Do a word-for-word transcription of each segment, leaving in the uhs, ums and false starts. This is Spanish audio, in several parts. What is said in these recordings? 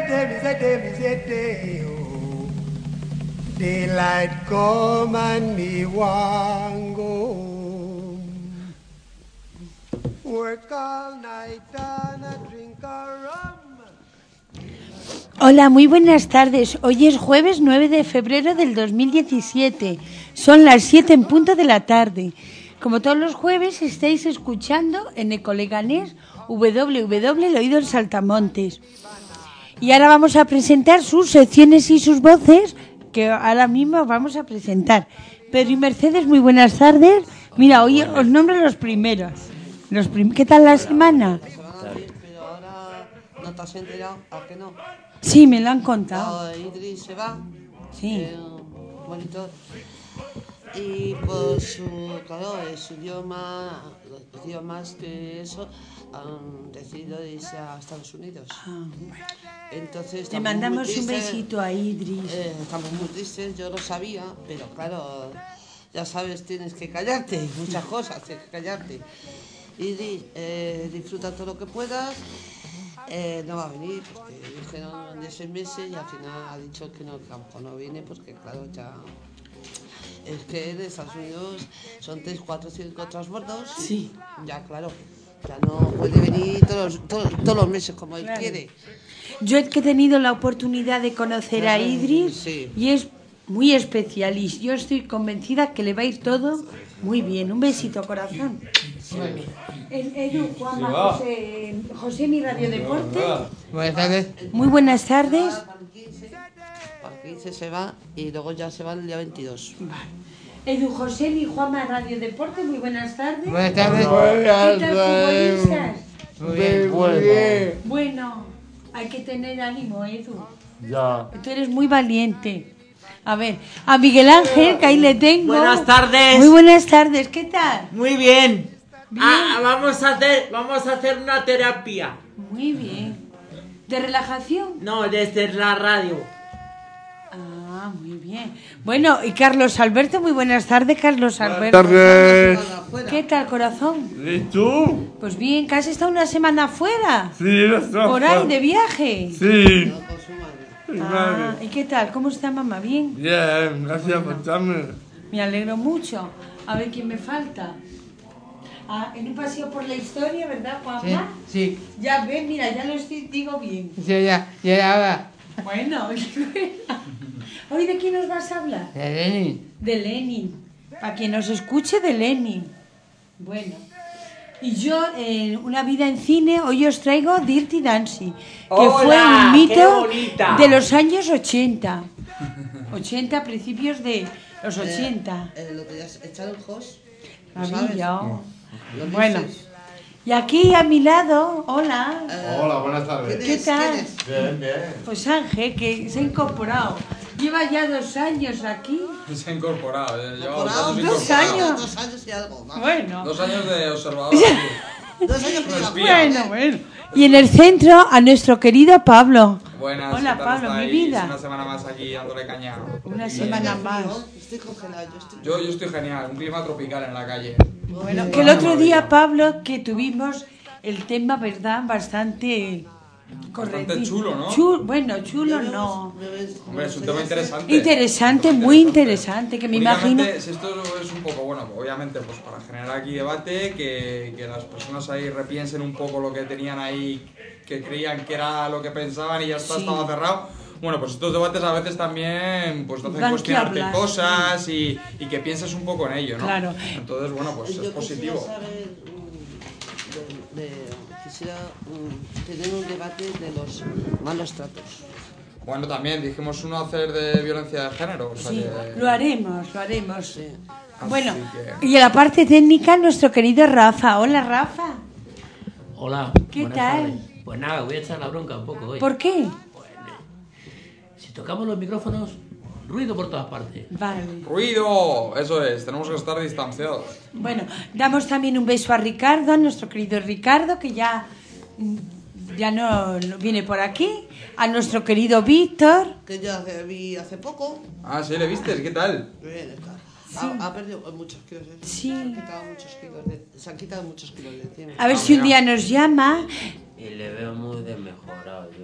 me say, day, me say, day, oh. Daylight come and me want go home. Work all night and I drink a rum. Hola, muy buenas tardes. Hoy es jueves nueve de febrero del dos mil diecisiete. Son las siete en punto de la tarde. Como todos los jueves estáis escuchando en Ecoleganés doble u doble u doble u punto el oído en Saltamontes. Y ahora vamos a presentar sus secciones y sus voces que ahora mismo vamos a presentar. Pedro y Mercedes, muy buenas tardes. Mira, hoy os nombro los primeros. Los prim- ¿Qué tal la semana? Pero ahora no te has enterado, ¿a qué no? Sí, me lo han contado. Ah, Idris se va. Sí. Eh, bonito. Y por su, claro, eh, su idioma, los idiomas que eso, han decidido irse a Estados Unidos. Ah, bueno. Entonces Le estamos mandamos muy un tristes, besito a Idris. eh, estamos muy tristes, yo lo sabía, pero claro, ya sabes, tienes que callarte, muchas cosas, tienes que callarte. Idris, eh, disfruta todo lo que puedas. Eh, no va a venir porque dijeron de seis meses y al final ha dicho que no, que a lo mejor no viene porque claro, ya es que en Estados Unidos son tres, cuatro, cinco transbordos. Sí. Ya claro, ya no puede venir todos, todos, todos los meses como él Claro. quiere. Yo es que he tenido la oportunidad de conocer a Idris Sí. y es muy especial y yo estoy convencida que le va a ir todo muy bien. Un besito, corazón. El Edu, Juanma, José, José, mi Radio Deporte. Buenas tardes. Muy buenas tardes. Para el quince, para el quince se va y luego ya se va el día veintidós. Edu, José, mi Juanma, Radio Deporte. Muy buenas tardes. Buenas tardes. ¿Qué tal, futbolistas? Muy bien. Bueno, Bueno, hay que tener ánimo, Edu. ya. Tú eres muy valiente. A ver, a Miguel Ángel, que ahí le tengo. Buenas tardes. Muy buenas tardes, ¿qué tal? Muy bien. Bien. Ah, vamos a hacer, vamos a hacer una terapia. Muy bien. ¿De relajación? No, desde la radio. Ah, muy bien. Bueno, y Carlos Alberto, muy buenas tardes, Carlos Alberto. Tardes. ¿Qué tal, corazón? ¿Y tú? Pues bien, que has estado una semana fuera. Sí, está. Por ahí, de viaje. Sí. Con su madre. Mi Ah, madre. ¿y qué tal? ¿Cómo está mamá? ¿Bien? Bien, gracias por darme. Me alegro mucho. A ver quién me falta. Ah, en un paseo por la historia, ¿verdad, Sí, Juanma? sí, Ya ves, mira, ya lo estoy, digo bien. sí, ya, ya ahora. Bueno, ¿hoy de quién nos vas a hablar? De Lenin. De Lenin. Para quien nos escuche, de Lenin. Bueno. Y yo, en Una vida en cine, hoy os traigo Dirty Dancing, que ¡Hola! fue un ¡Qué mito bonita! de los años ochenta. ochenta, principios de los ochenta. Eh, lo que ya echaron Jos. ¿lo Había sabes? yo. ¿Lo Bueno. dices? Y aquí a mi lado, hola. Eh, Hola, buenas tardes. ¿quién ¿Qué es? tal? ¿Quién es? Bien, bien. Pues Ángel, que se ha incorporado. Lleva ya dos años aquí. Se ha incorporado, eh, lleva Por dos ahora, años Dos incorporado. años. Dos años y algo. ¿no? Bueno. Dos años de observador. aquí. Dos años que Respira. Bueno, bueno. Y en el centro, a nuestro querido Pablo. Buenas, Hola, ¿qué tal Pablo, mi estáis? vida. Una semana más aquí dándole caña. Una Yo semana tengo más. frío, Estoy congelado, yo estoy. Yo, yo estoy genial, un clima tropical en la calle. Bueno, que el otro día, Pablo, que tuvimos el tema, ¿verdad? Bastante correcto. Bastante chulo, ¿no? Chu- bueno, chulo no. ¿Me ves? Hombre, es un tema interesante. Interesante, muy interesante, que me imagino. Únicamente, si esto es un poco, bueno, obviamente, pues para generar aquí debate, que, que las personas ahí repiensen un poco lo que tenían ahí, que creían que era lo que pensaban y ya está, Sí. estaba cerrado. Bueno, pues estos debates a veces también pues te hacen Dan que cuestionarte hablar, cosas y, y que pienses un poco en ello, ¿no? Claro. Entonces, bueno, pues Yo es quisiera positivo. saber, mm, de, de- quisiera mm, tener un debate de los malos tratos. Bueno, también dijimos uno hacer de violencia de género. O sea Sí, que- lo haremos, lo haremos. Sí. Bueno, que- y en la parte técnica, nuestro querido Rafa. Hola, Rafa. Hola. ¿Qué buenas tal? tardes. Pues nada, voy a echar la bronca un poco hoy. ¿Por qué? Si tocamos los micrófonos, ruido por todas partes. Vale. ¡Ruido! Eso es, tenemos que estar distanciados. Bueno, damos también un beso a Ricardo, a nuestro querido Ricardo, que ya, mm, ya no, no viene por aquí. A nuestro querido Víctor. Que yo hace- vi hace poco. Ah, sí, ¿le viste? ¿Qué tal? Bien, está. Sí. Ha, ha perdido muchos kilos. ¿eh? Sí. Se han quitado muchos kilos de, se han quitado muchos kilos de encima. A ver Ah, si un mira. día nos llama. Y le veo muy desmejorado yo.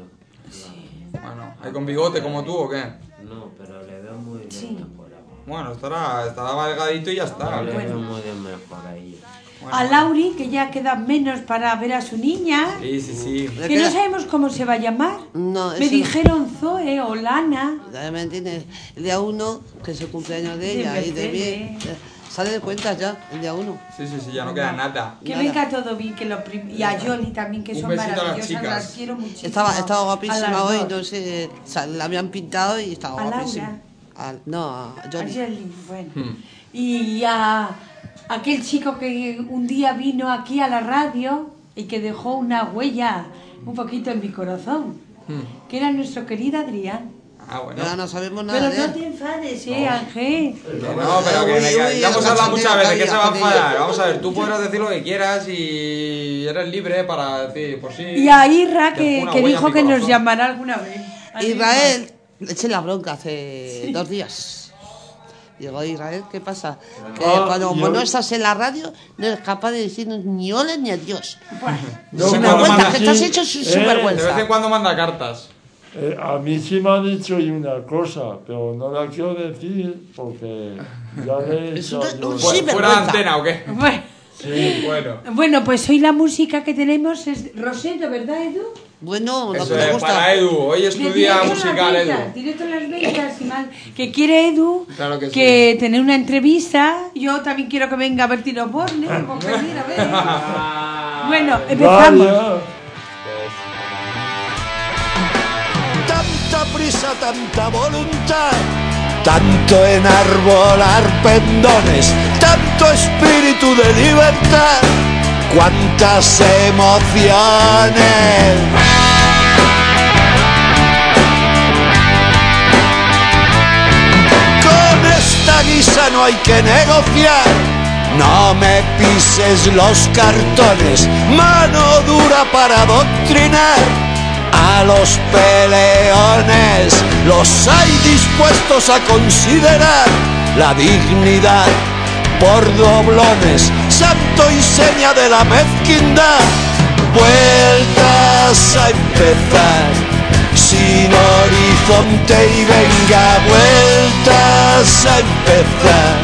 Bueno, ¿hay con bigote como tú o qué? No, pero le veo muy bien Sí. mejorado. Bueno, estará, estará delgadito y ya está. Le Bueno. veo muy bien mejor ahí. Bueno, A bueno. Lauri, que ya queda menos para ver a su niña, Sí, sí, sí. Le que no queda- sabemos cómo se va a llamar. No, Me eso no. dijeron Zoe o Lana. Ya me entiendes. El día uno, que es el cumpleaños de De ella y de Mercedes. mí. eh, Sale de cuentas ya, el día uno. Sí, sí, sí, ya no queda nada. Que Nada. venga todo bien, que lo prim- y a Yoli también, que Un son besito a las maravillosas, chicas. las quiero muchísimo. Estaba, estaba A guapísima las hoy, dos. no sé, o sea, la habían pintado y estaba ¿A guapísima. Laura? A- no, a A Johnny. Yoli, bueno. Hmm. Y a aquel chico que un día vino aquí a la radio y que dejó una huella un poquito en mi corazón, Hmm. que era nuestro querido Adrián. Ah, bueno. Ya no sabemos nada Pero de no él. te enfades, eh, Ángel. Que no, pero que Uy, me uy, ya el hemos hablado cachondeo muchas veces que que se va a había con enfadar. ella. Vamos a ver, tú podrás decir lo que quieras y eres libre para decir, por sí. Y a Irra, Dejó que, una que huella dijo en mi que nos corazón. llamará alguna vez. A Israel, le eché la bronca hace dos días. Digo, Israel, ¿qué pasa? Que Ah, cuando yo- no estás en la radio, no eres capaz de decirnos ni hola ni adiós. No, Sinvergüenza, cuando que manda- estás hecho su Eh, De vez en sinvergüenza. cuando manda cartas. Eh, a mí sí me han dicho y una cosa, pero no la quiero decir porque ya le he Es hecho un- yo. un Fu- Sí, ¿Fuera de vergüenza. antena o qué? Bueno, Sí, Bueno. bueno, pues hoy la música que tenemos es Rosendo, ¿verdad, Edu? Bueno, lo Eso que me es gusta. para Edu. Hoy De estudia directo a las musical, ventas, Edu. Directo a las ventas y mal. Que quiere Edu Claro que sí. tener una entrevista. Yo también quiero que venga Bertino Borne. porque mira, ve. Bueno, empezamos. vaya. Tanta prisa, tanta voluntad, tanto enarbolar pendones, tanto espíritu de libertad, cuántas emociones. Con esta guisa no hay que negociar, no me pises los cartones, mano dura para adoctrinar. A los peleones los hay dispuestos a considerar la dignidad por doblones, santo y seña de la mezquindad. Vueltas a empezar, sin horizonte y venga, vueltas a empezar.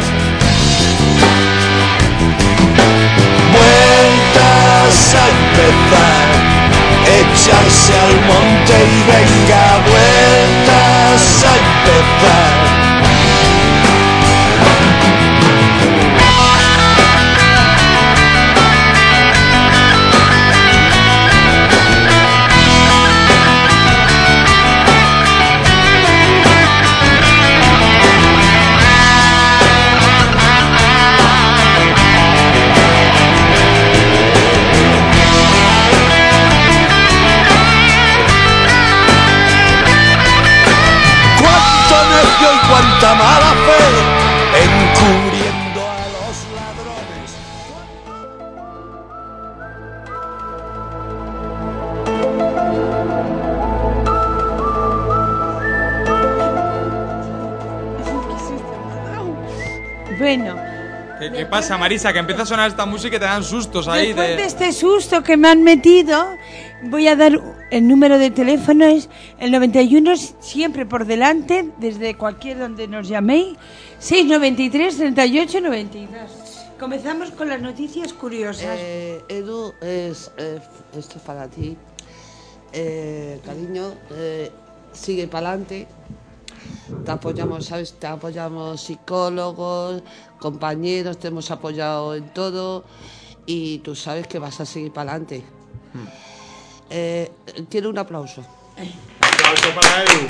Vueltas a empezar. Echarse al monte y venga, vueltas a empezar. Cuánta mala fe encubriendo a los ladrones. Bueno, ¿Qué, qué pasa, Marisa? Que empieza a sonar esta música y te dan sustos ahí. después de De... este susto que me han metido, voy a dar el número de teléfono, es el noventa y uno, siempre por delante, desde cualquier donde nos llaméis, seiscientos noventa y tres, treinta y ocho, noventa y dos. Comenzamos con las noticias curiosas. Eh, Edu, es, eh, esto es para ti. Eh, cariño, eh, sigue para adelante. Te apoyamos, ¿sabes? Te apoyamos psicólogos, compañeros, te hemos apoyado en todo y tú sabes que vas a seguir para adelante. Eh, quiero un aplauso. Aplauso para Edu.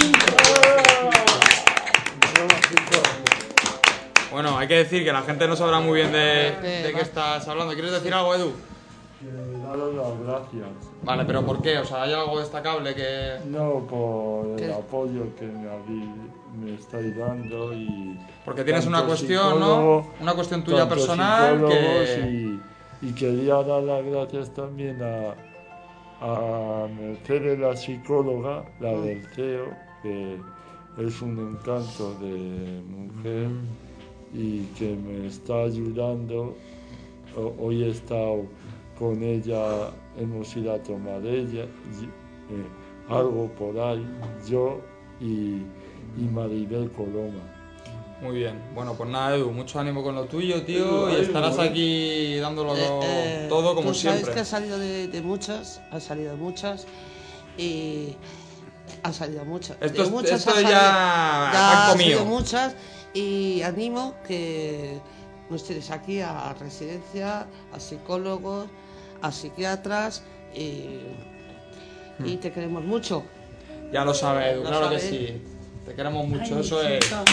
Bueno, hay que decir que la gente no sabrá muy bien de, de qué estás hablando. ¿Quieres decir algo, Edu? Que daros las gracias. Vale, pero ¿por qué? O sea, ¿hay algo destacable que...? No por el ¿Qué? apoyo que me, habí- me estáis dando y... Porque tienes tanto una cuestión, ¿no? psicólogo, Una cuestión tuya tanto personal psicólogos que... Y, y quería dar las gracias también a, a Mercedes, la psicóloga, la del C E O, que es un encanto de mujer y que me está ayudando. O- hoy he estado con ella, hemos ido a tomar ella, y, eh, algo por ahí, yo y, y Maribel Coloma. Muy bien. Bueno, pues nada, Edu, mucho ánimo con lo tuyo, tío, Edu, y estarás Edu, aquí dándolo Eh, eh, todo como tú sabes siempre. que ha salido de, de muchas, ha salido de muchas y ha salido muchas. Esto de es- muchas esto ha salido- ya ya ha ha salido comido. muchas y animo que nos tienes aquí a residencia, a psicólogos, a psiquiatras y, y te queremos mucho. Ya lo sabes, Edu, Lo claro que sabes. sí. Te queremos mucho, Ay, eso es. chica.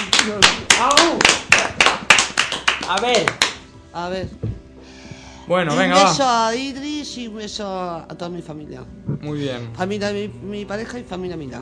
A ver, A ver. Bueno, un venga, beso va. a Idris y un beso a toda mi familia. Muy bien. Familia mi, mi pareja y familia mía.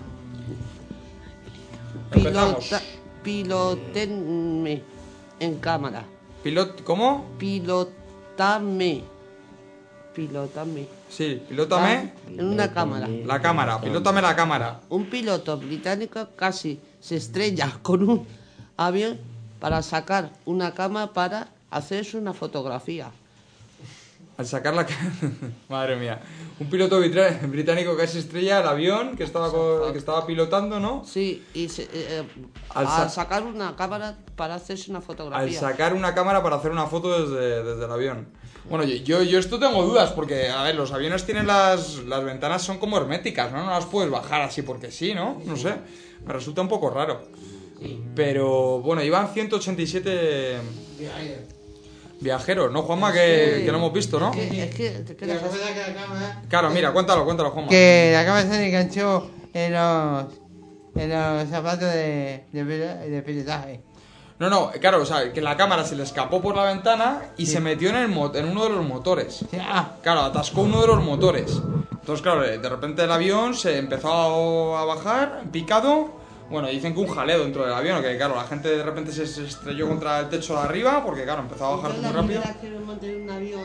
Empezamos. Pilota, pilotenme en cámara. Pilot, ¿cómo? Pilotame. Pilotame. Sí, pilótame En una cámara. la cámara, pilótame la cámara. Un piloto británico casi se estrella con un avión para sacar una cama para hacerse una fotografía. Al sacar la... ca- Madre mía. Un piloto britra- británico casi estrella el avión que estaba, co- que estaba pilotando, ¿no? Sí, y se- eh, eh, Al a sa- sacar una cámara para hacerse una Al fotografía. sacar una cámara para hacer una foto desde, desde el avión. Bueno, yo, yo, yo esto tengo dudas porque, a ver, los aviones tienen las, las ventanas son como herméticas, ¿no? No las puedes bajar así porque sí, ¿no? No sé. Me resulta un poco raro. Pero, bueno, iban ciento ochenta y siete viajeros, ¿no, Juanma? Que, Sí. que no hemos visto, ¿no? Que- es que te quedas así. Claro, mira, cuéntalo, cuéntalo, Juanma. Que la cámara se enganchó en los, en los zapatos de, de, pil- de pilotaje. No, no, claro, o sea, que la cámara se le escapó por la ventana y se metió en, el mo- en uno de los motores. Sí, ah, Claro, atascó uno de los motores. Entonces, claro, de repente el avión se empezó a bajar, picado. Bueno, dicen que un jaleo dentro del avión, que claro, la gente de repente se se estrelló contra el techo de arriba porque, claro, empezó a bajar Yo muy la rápido. primera vez que me monté en un avión,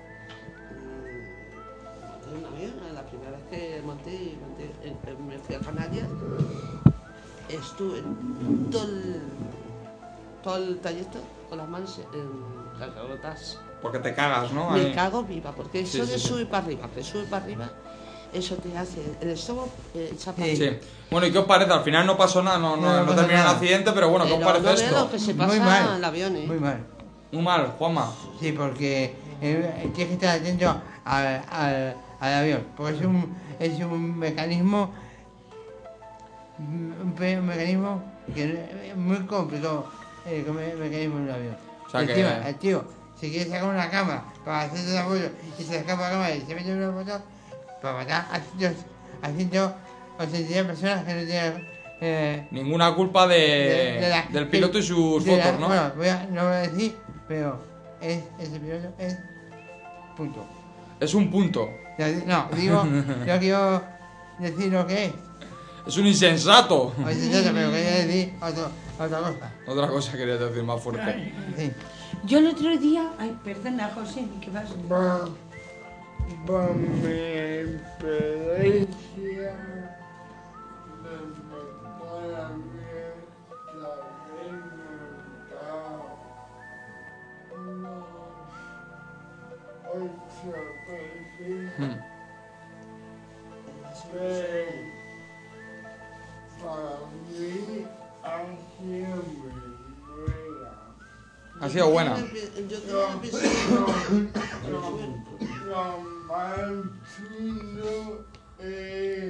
mm, monté en un avión, la primera vez que monté, monté en- en- me fui a Canarias, estuve todo el, todo el trayecto con las manos en las galotas. Porque te cagas, ¿no? Me Ahí. cago viva, porque Sí, eso sí, de sí. subir para arriba, que sube para arriba, eso te hace el estómago eh, echar para Sí. arriba. Sí. Bueno, ¿y qué os parece? Al final no pasó nada, no, no, No, no no pasó terminó en nada. accidente, pero bueno, ¿qué os Pero parece no veas esto? lo que se muy pasa mal. en el avión, ¿eh? Muy mal. Muy mal, Juanma. Sí, porque eh, tienes que estar atento al, al, al avión, porque es un, es un mecanismo, un, pe- un mecanismo que es muy complicado, el me- mecanismo de un avión. O sea Y que- encima, el tío, si quiere sacar una cámara para hacerse una foto y se escapa la cámara y se mete en una foto, para matar a ciento, a ciento ochenta y diez personas que no tienen... Eh, Ninguna culpa de, de- de la- del piloto y sus de la- fotos, ¿no? Bueno, voy a- no voy a decir, pero es, ese piloto es punto. Es un punto. Ya di- No, digo, yo quiero decir lo que es. Es un insensato. O es eso, pero quería decir otro, otra cosa. Otra cosa quería decir más fuerte. Sí. Yo el otro día... Ay, perdona, José, ¿qué pasa? Va, va mi experiencia de mejor amiga también montado unos ocho veces, Hmm. pero para mí ha sido muy buena. Ha sido buena. Yo tengo una presión. Lo más chulo es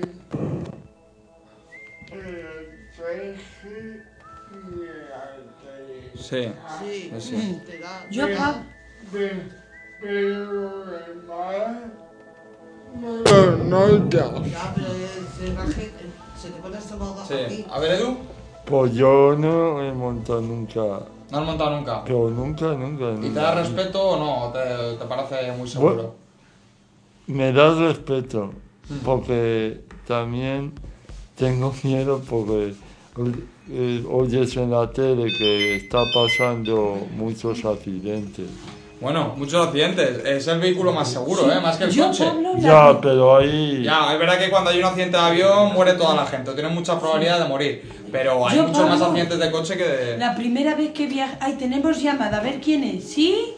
el traje y la tele. Sí. Sí, Sí, sí. te da. Yo te acabo... da- Pe- Pero además no lo notas. Ya, pero el traje se te pone el estómago Sí. aquí. A ver, Edu. Pues yo no he montado nunca, No has montado nunca. pero nunca, nunca. ¿Y te nunca. da respeto o no? ¿Te, te parece muy seguro? Me da respeto, porque también tengo miedo porque eh, oyes en la tele que está pasando muchos accidentes. Bueno, muchos accidentes. Es el vehículo más seguro, ¿eh? Más que el Yo, coche. Pablo, la- Ya, pero ahí... Ya, es verdad que cuando hay un accidente de avión muere toda la gente. Tiene muchas probabilidades de morir. Pero hay Yo, muchos más Pablo, accidentes de coche que de... La primera vez que viaja... Ay, tenemos llamada, a ver quién es, ¿sí?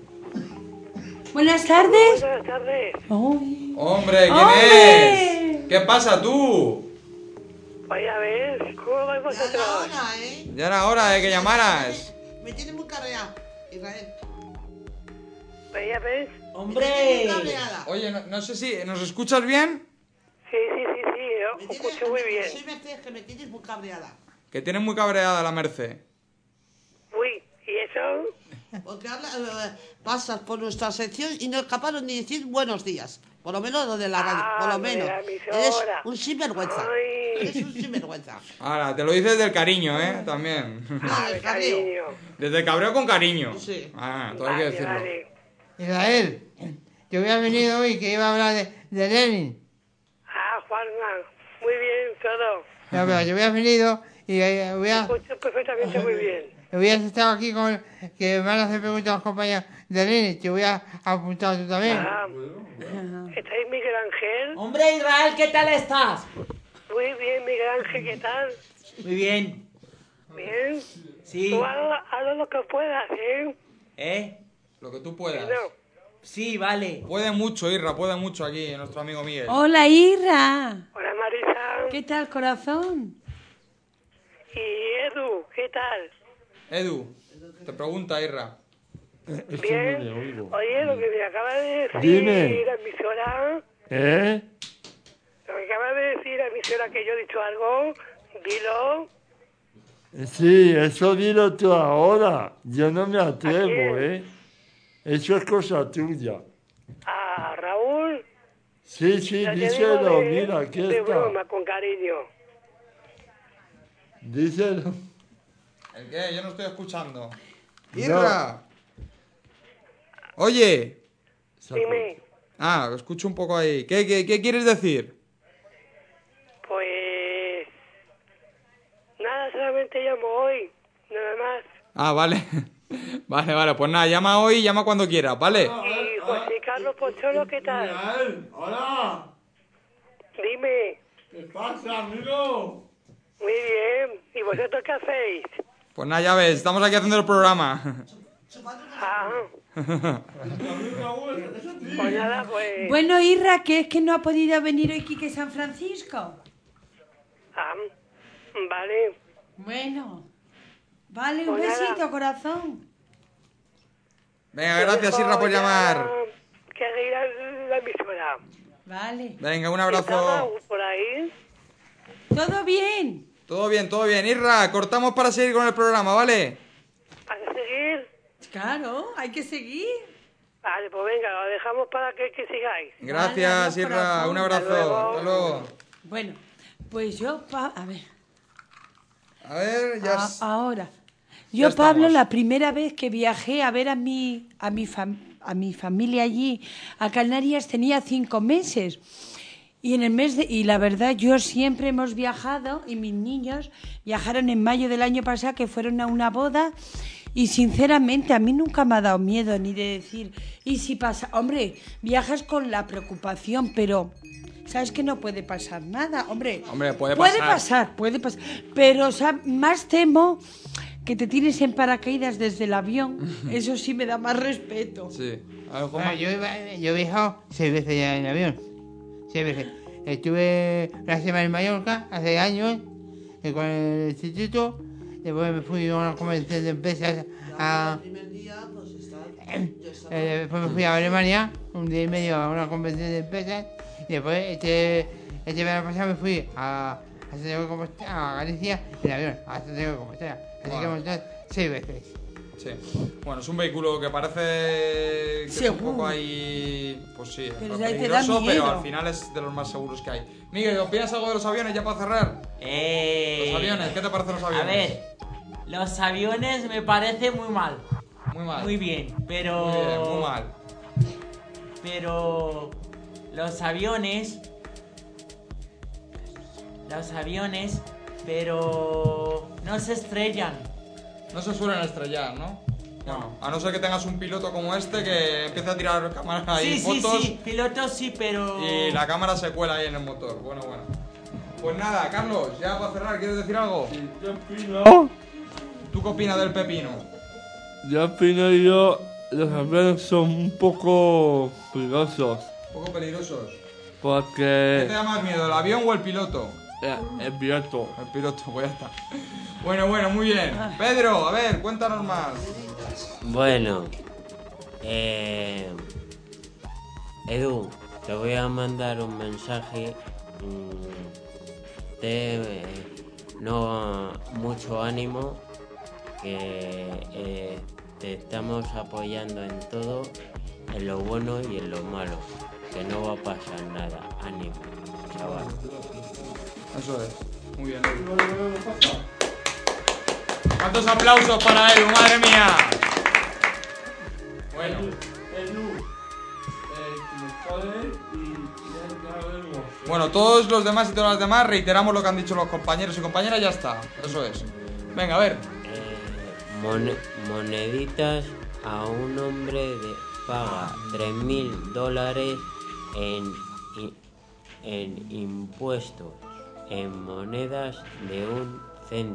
Buenas tardes. Buenas tardes. Ay. ¡Hombre! ¿Quién ¡Hombre! ¿Qué pasa tú? Vaya a ver, ¿cómo vais Ya vosotros? era hora, ¿eh? Ya era hora de que llamaras. Me tiene muy cabreada, Israel. Vaya a ver. Me tiene ¡Hombre! muy cabreada. Oye, no, no sé si... ¿Nos escuchas bien? Sí, sí, sí, sí, yo Me os tienes- escucho muy bien. Soy Mercedes, que me tienes muy cabreada. Que tienes muy cabreada la Merced. Uy, ¿y eso? Porque habla, eh, pasas por nuestra sección y no es capaz ni decir buenos días. Por lo menos lo de la radio, Ah, por lo lo de menos. la emisora. Eres un sinvergüenza. Ay. Eres un sinvergüenza. Ahora, te lo dices del cariño, ¿eh? También. Ah, Ay, el cabreo. cariño. Desde el cabreo con cariño. Sí. Ah, todo hay que Vale, decirlo. vale. Israel, yo había venido hoy que iba a hablar de, de Lenin. Ah, Juanma, muy bien todo. No, pero yo había venido y eh, hubiera, Escucho perfectamente muy bien. hubieras estado aquí con... que me van a hacer preguntas a los compañeros de Lenin. Te voy a apuntar tú también. Ah, ¿estáis Miguel Ángel? Hombre, Israel, ¿qué tal estás? Muy bien, Miguel Ángel, ¿qué tal? Muy bien. Bien. Sí. Tú haz, haz lo que puedas, ¿eh? ¿Eh? Lo que tú puedas. No. Sí, vale. Puede mucho, Irra, puede mucho aquí nuestro amigo Miguel. Hola, Irra. Hola, Marisa. ¿Qué tal, corazón? Y Edu, ¿qué tal? Edu, te pregunta Irra. Es que Bien. no le oigo. Oye, lo que me acaba de decir Dime. la emisora, ¿Eh? lo que acaba de decir la emisora que yo he dicho algo, dilo. Sí, eso dilo tú ahora. Yo no me ¿A atrevo, quién? ¿eh? Eso es cosa tuya. A Raúl. Sí, sí, Ya te díselo, digo de- mira, aquí de está. broma, con cariño. Díselo. ¿El qué? Yo no estoy escuchando. Irra. Oye. Dime, Ah, lo escucho un poco ahí. ¿Qué, qué, qué quieres decir? pues... Nada, solamente llamo hoy, nada más. Ah, vale. Vale, vale, pues nada, llama hoy, llama cuando quieras, ¿vale? Y José Carlos Pocholo, ¿qué tal? ¡Hola! Dime. ¿Qué pasa, amigo? Muy bien. ¿Y vosotros qué hacéis? Pues nada, ya ves, estamos aquí haciendo el programa. Ah, pues nada, pues... Bueno, Irra, ¿qué es que no ha podido venir hoy Quique San Francisco? Ah, vale. Bueno. Vale, un Pues nada. besito, corazón. Venga, gracias, Irra, por llamar. Que ir a la emisora. Vale. Venga, un ¿Está abrazo. Raúl por ahí? ¿Todo bien? Todo bien, todo bien. Irra, cortamos para seguir con el programa, ¿vale? ¿Vas a seguir? Claro, hay que seguir. Vale, pues venga, lo dejamos para que, que sigáis. Gracias, adiós, Irra. corazón. Un abrazo. Hasta luego. Hasta luego. Bueno, pues yo, Pa- a ver, A ver, ya... a- s- ahora. Ya Yo, Pablo, estamos. la primera vez que viajé a ver a mi, a mi, fam- a mi familia allí, a Canarias, tenía cinco meses. Y en el mes de, y la verdad, yo siempre hemos viajado, y mis niños viajaron en mayo del año pasado, que fueron a una boda, y sinceramente a mí nunca me ha dado miedo ni de decir, y si pasa, hombre, viajas con la preocupación, pero sabes que no puede pasar nada, hombre. Hombre, puede Puede pasar. pasar, puede pasar, pero o sea, más temo que te tires en paracaídas desde el avión, eso sí me da más respeto. Sí. A ver, Juanma. Bueno, yo, iba- yo he viajado seis veces ya en avión. Seis veces. Estuve una semana en Mallorca hace años eh, con el instituto. Después me fui a una convención de empresas a... El primer día, pues está. yo estaba- Eh, después me fui a Alemania, un día y medio a una convención de empresas. Y después, este, este verano pasado, me fui a, a Santiago de Compostela, a Galicia, en avión, a Santiago de Compostela. Así Wow. que hemos estado seis veces. Sí. Bueno, es un vehículo que parece que es un Seguro. poco ahí, pues sí, Pero es ahí te da peligroso, miedo. pero al final es de los más seguros que hay. Miguel, ¿opinas algo de los aviones ya para cerrar? Eh... Los aviones, ¿qué te parecen los aviones? A ver, los aviones me parece muy mal. Muy mal. Muy bien, pero... Muy bien, muy mal. Pero... Los aviones... Los aviones... Pero... No se estrellan. No se suelen estrellar, ¿no? No. A no ser que tengas un piloto como este que empiece a tirar cámaras ahí, Sí, sí, fotos sí. Pilotos sí, pero... y la cámara se cuela ahí en el motor. Bueno, bueno. Pues nada, Carlos, ya para cerrar, ¿quieres decir algo? Yo opino... ¿Tú qué opinas del pepino? Yo opino yo... Los aviones son un poco peligrosos. Un poco peligrosos. ¿Qué te Porque da más miedo, el avión o el piloto? eh, el piloto. El piloto, pues ya está. Bueno, bueno, muy bien. Pedro, a ver, cuéntanos más. Bueno, eh, Edu, te voy a mandar un mensaje. mm, de eh, no mucho ánimo, que eh, te estamos apoyando en todo, en lo bueno y en lo malo, que no va a pasar nada. Ánimo, chaval. Eso es. Muy bien. ¿Cuántos aplausos para Edu? ¡Madre mía! Bueno. Bueno, todos los demás y todas las demás reiteramos lo que han dicho los compañeros y compañeras, ya está. Eso es. Venga, a ver. Eh, mon- moneditas a un hombre de paga tres mil dólares en, i- en impuestos en monedas de un cen-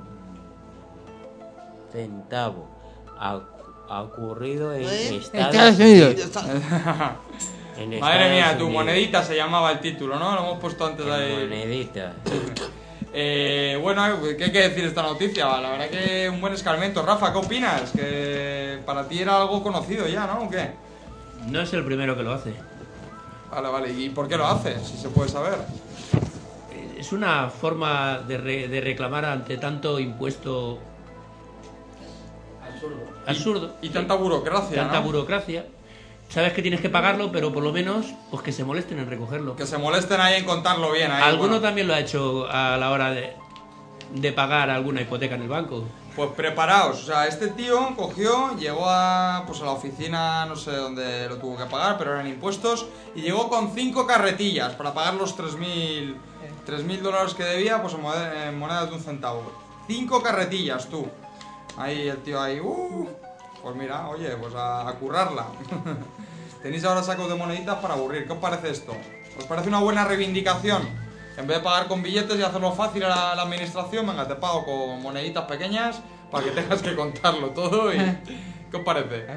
centavo. Ha, ha ocurrido en ¿Eh? Estados, Estados Unidos. En Madre Estados mía, tu Unidos. monedita se llamaba el título, ¿no? Lo hemos puesto antes En ahí. moneditas. Eh, bueno, ¿qué hay que decir de esta noticia? La verdad que un buen escarmiento. Rafa, ¿qué opinas? Que para ti era algo conocido ya, ¿no? ¿O qué? No es el primero que lo hace. Vale, vale. ¿Y por qué lo hace? Si se puede saber. Es una forma de, re- de reclamar ante tanto impuesto absurdo. Absurdo. Y tanta burocracia, Tanta ¿no? burocracia. Sabes que tienes que pagarlo, pero por lo menos pues que se molesten en recogerlo. Que se molesten ahí en contarlo bien. Ahí, Alguno bueno. también lo ha hecho a la hora de, de pagar alguna hipoteca en el banco. Pues preparaos, o sea, este tío cogió, llegó a, pues a la oficina, no sé dónde lo tuvo que pagar, pero eran impuestos, y llegó con cinco carretillas para pagar los tres mil dólares que debía, pues en moned- en monedas de un centavo. Cinco carretillas, tú. Ahí el tío ahí, uh, pues mira, oye, pues a, a currarla. Tenéis ahora sacos de moneditas para aburrir, ¿qué os parece esto? ¿Os parece una buena reivindicación? En vez de pagar con billetes y hacerlo fácil a la, a la administración, venga, te pago con moneditas pequeñas para que tengas que contarlo todo y... ¿Qué os parece?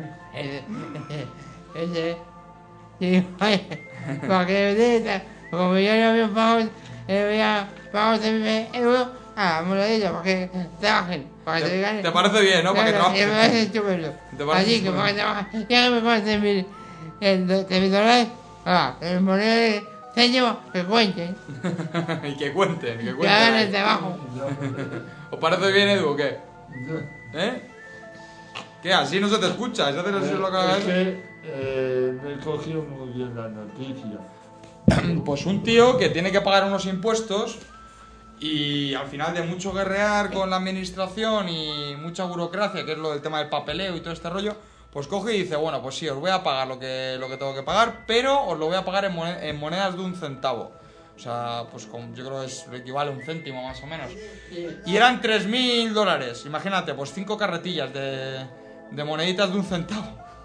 Ese. Sí, oye, para que como yo no había pagado, le voy a pagar de euros a monedita para que trabajen. Para que Te- te digan. te parece bien, ¿no? Para que trabajen. Y me parece estupendo. ¿Te parece Así que estupendo? para que trabajen. Ya que me pagan tres mil tres mil dólares, ah, en monedas céntimos que cuenten. Y que cuenten, que Que cuenten. hagan ahí. el trabajo. ¿Os parece bien, Edu, o qué? ¿Eh? ¿Qué? Así no se te escucha, si haces así lo que Es hagas. que eh, me cogió muy bien la noticia. Pues un tío que tiene que pagar unos impuestos y al final de mucho guerrear con la administración y mucha burocracia, que es lo del tema del papeleo y todo este rollo, pues coge y dice, bueno, pues sí, os voy a pagar lo que, lo que tengo que pagar, pero os lo voy a pagar en, mone- en monedas de un centavo. O sea, pues con- yo creo que es, equivale a un céntimo más o menos. Y eran tres mil dólares, imagínate, pues cinco carretillas de, de moneditas de un centavo.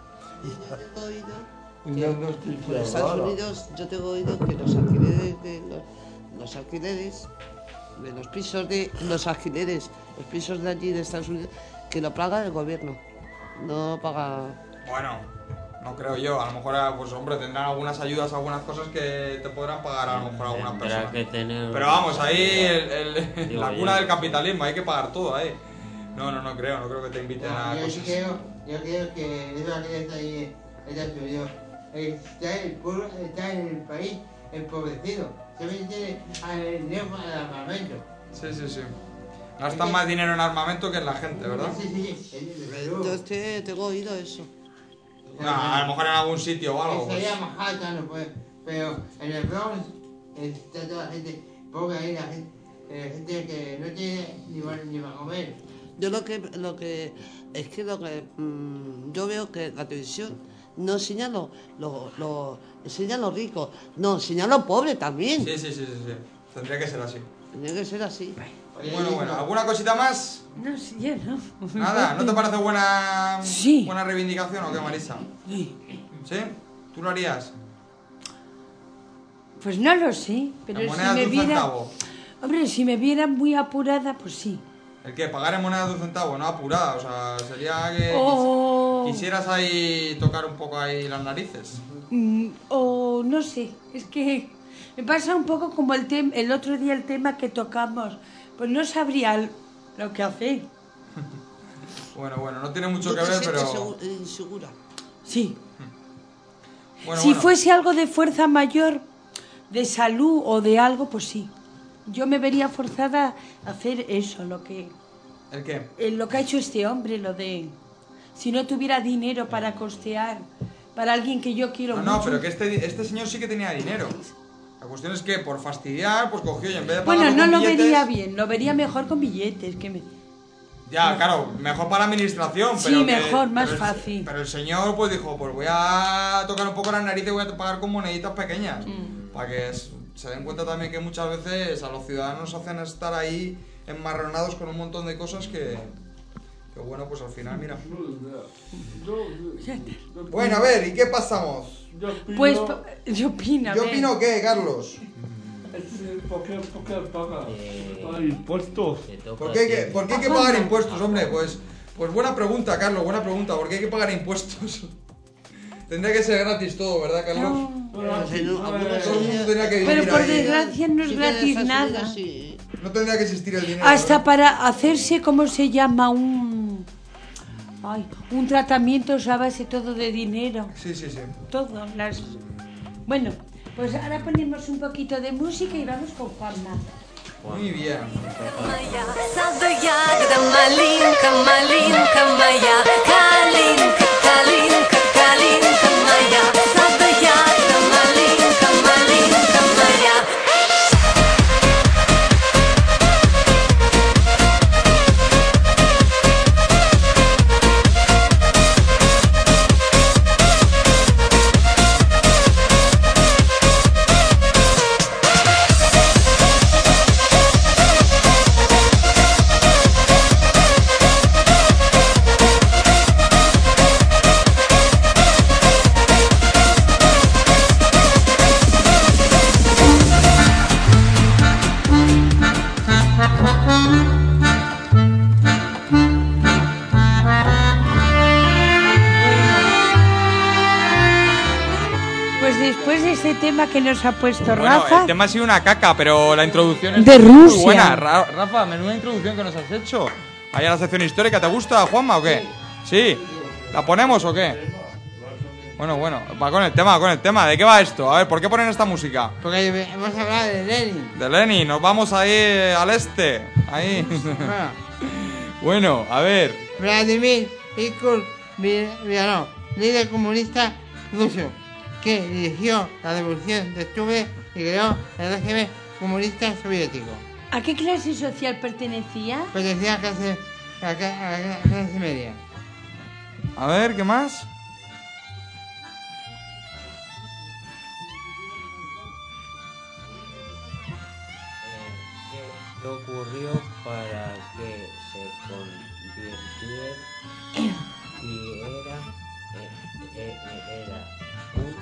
Una En noticia Estados rara. Unidos yo tengo oído que los alquileres de los, los alquileres de los pisos de los alquileres, los pisos de allí de Estados Unidos, que lo paga el gobierno, no paga. Bueno, no creo yo. A lo mejor, ah, pues hombre, tendrán algunas ayudas, algunas cosas que te podrán pagar a lo mejor algunas Tendrá personas. que tener... Pero vamos, ahí el- el- Digo la yo. cuna del capitalismo, hay que pagar todo ahí. No, no, no creo, no creo que te inviten a Yo cosas. creo, yo creo que eso que está ahí en Estados Unidos. Está el pueblo, está en el país empobrecido. Se tiene al dinero para el armamento. Sí, sí, sí. Gastan más dinero en armamento que en la gente, ¿verdad? Sí, sí, sí. Yo este, tengo oído eso. No, a lo mejor en algún sitio o algo. pues. Sería Manhattan, pues, pero en el Bronx está toda la gente pobre ahí, la gente, eh, gente que no tiene ni para, ni para comer. Yo lo que, lo que es que lo que mm, yo veo que la televisión no enseña lo, lo, lo enseña lo rico, no enseña lo pobre también. Sí, sí, sí, sí, sí. Tendría que ser así. Tiene que ser así. Bueno, bueno, ¿alguna cosita más? No sé, ya no. Nada, ¿no te parece buena, Sí. buena reivindicación o qué, Marisa? Sí. ¿Sí? ¿Tú lo harías? Pues no lo sé, pero En si monedas me de un viera... centavo. Hombre, si me viera muy apurada, pues sí. ¿El qué? ¿Pagar en monedas de un centavo? No apurada, o sea, sería que O... quisieras ahí tocar un poco ahí las narices. Mm, o no sé, es que Me pasa un poco como el, tem el otro día el tema que tocamos. Pues no sabría lo que hacer. Bueno, bueno, no tiene mucho ¿No que te ver, sientes pero... segu- insegura? Sí. Bueno, si bueno. fuese algo de fuerza mayor, de salud o de algo, pues sí. Yo me vería forzada a hacer eso, lo que, ¿El qué? eh, lo que ha hecho este hombre, lo de... Si no tuviera dinero para costear, para alguien que yo quiero No, mucho... no, pero que este, este señor sí que tenía dinero. La cuestión es que por fastidiar, pues cogió y en vez de Bueno, pagarlo no con lo billetes- vería bien, lo vería mejor con billetes. Que me... Ya, claro, mejor para la administración, Sí, pero que- mejor, más pero el- fácil. Pero el señor pues dijo, pues voy a tocar un poco las narices y voy a pagar con moneditas pequeñas. Mm. Para que s- se den cuenta también que muchas veces a los ciudadanos hacen estar ahí enmarronados con un montón de cosas que... Que bueno, pues al final, mira. Bueno, a ver, ¿y qué pasamos? Yo opino, Pues yo opino. a ¿Yo ver. opino qué, Carlos? ¿Por qué, por qué paga? Eh, Hay impuestos. te toca ¿Por qué, hay que, a ti. ¿Por qué hay que pagar impuestos, hombre? Pues, pues buena pregunta, Carlos, buena pregunta. ¿Por qué hay que pagar impuestos? Tendría que ser gratis todo, ¿verdad, Carlos? No. Pero si no, algunos Todo el mundo sí- tendría que vivir Pero por ahí. desgracia no es sí que gratis esas nada. medidas sí. No tendría que existir el dinero. Hasta ¿verdad? para hacerse, ¿cómo se llama? Un... Ay, un tratamiento es a base todo de dinero. Sí, sí, sí. Todo. Las... Bueno, pues ahora ponemos un poquito de música y vamos con Juanma. Muy bien. Моя саду ягода малинка, малинка моя, калинка, калинка, калинка моя, саду ягода малинка, малинка моя. Pues después de este tema que nos ha puesto Bueno, Rafa, el tema ha sido una caca, pero la introducción es De muy Rusia. buena. Ra- Rafa, menuda introducción que nos has hecho. Ahí a la sección histórica, ¿te gusta, Juanma, o qué? ¿Sí? ¿La ponemos o qué? Bueno, bueno, va con el tema, va con el tema. ¿De qué va esto? A ver, ¿por qué ponen esta música? Porque hemos hablado de Lenin. De Lenin, nos vamos ahí al este. Ahí. Bueno, Bueno, a ver. Vladimir Ilyich Lenin, líder comunista ruso, que dirigió la revolución de octubre y creó el régimen comunista soviético. ¿a qué clase social pertenecía? Pertenecía a la clase, a la cla- a la clase media. A ver, ¿qué más? ¿Qué, qué ocurrió para que se convirtiera y era, eh, eh, eh, era un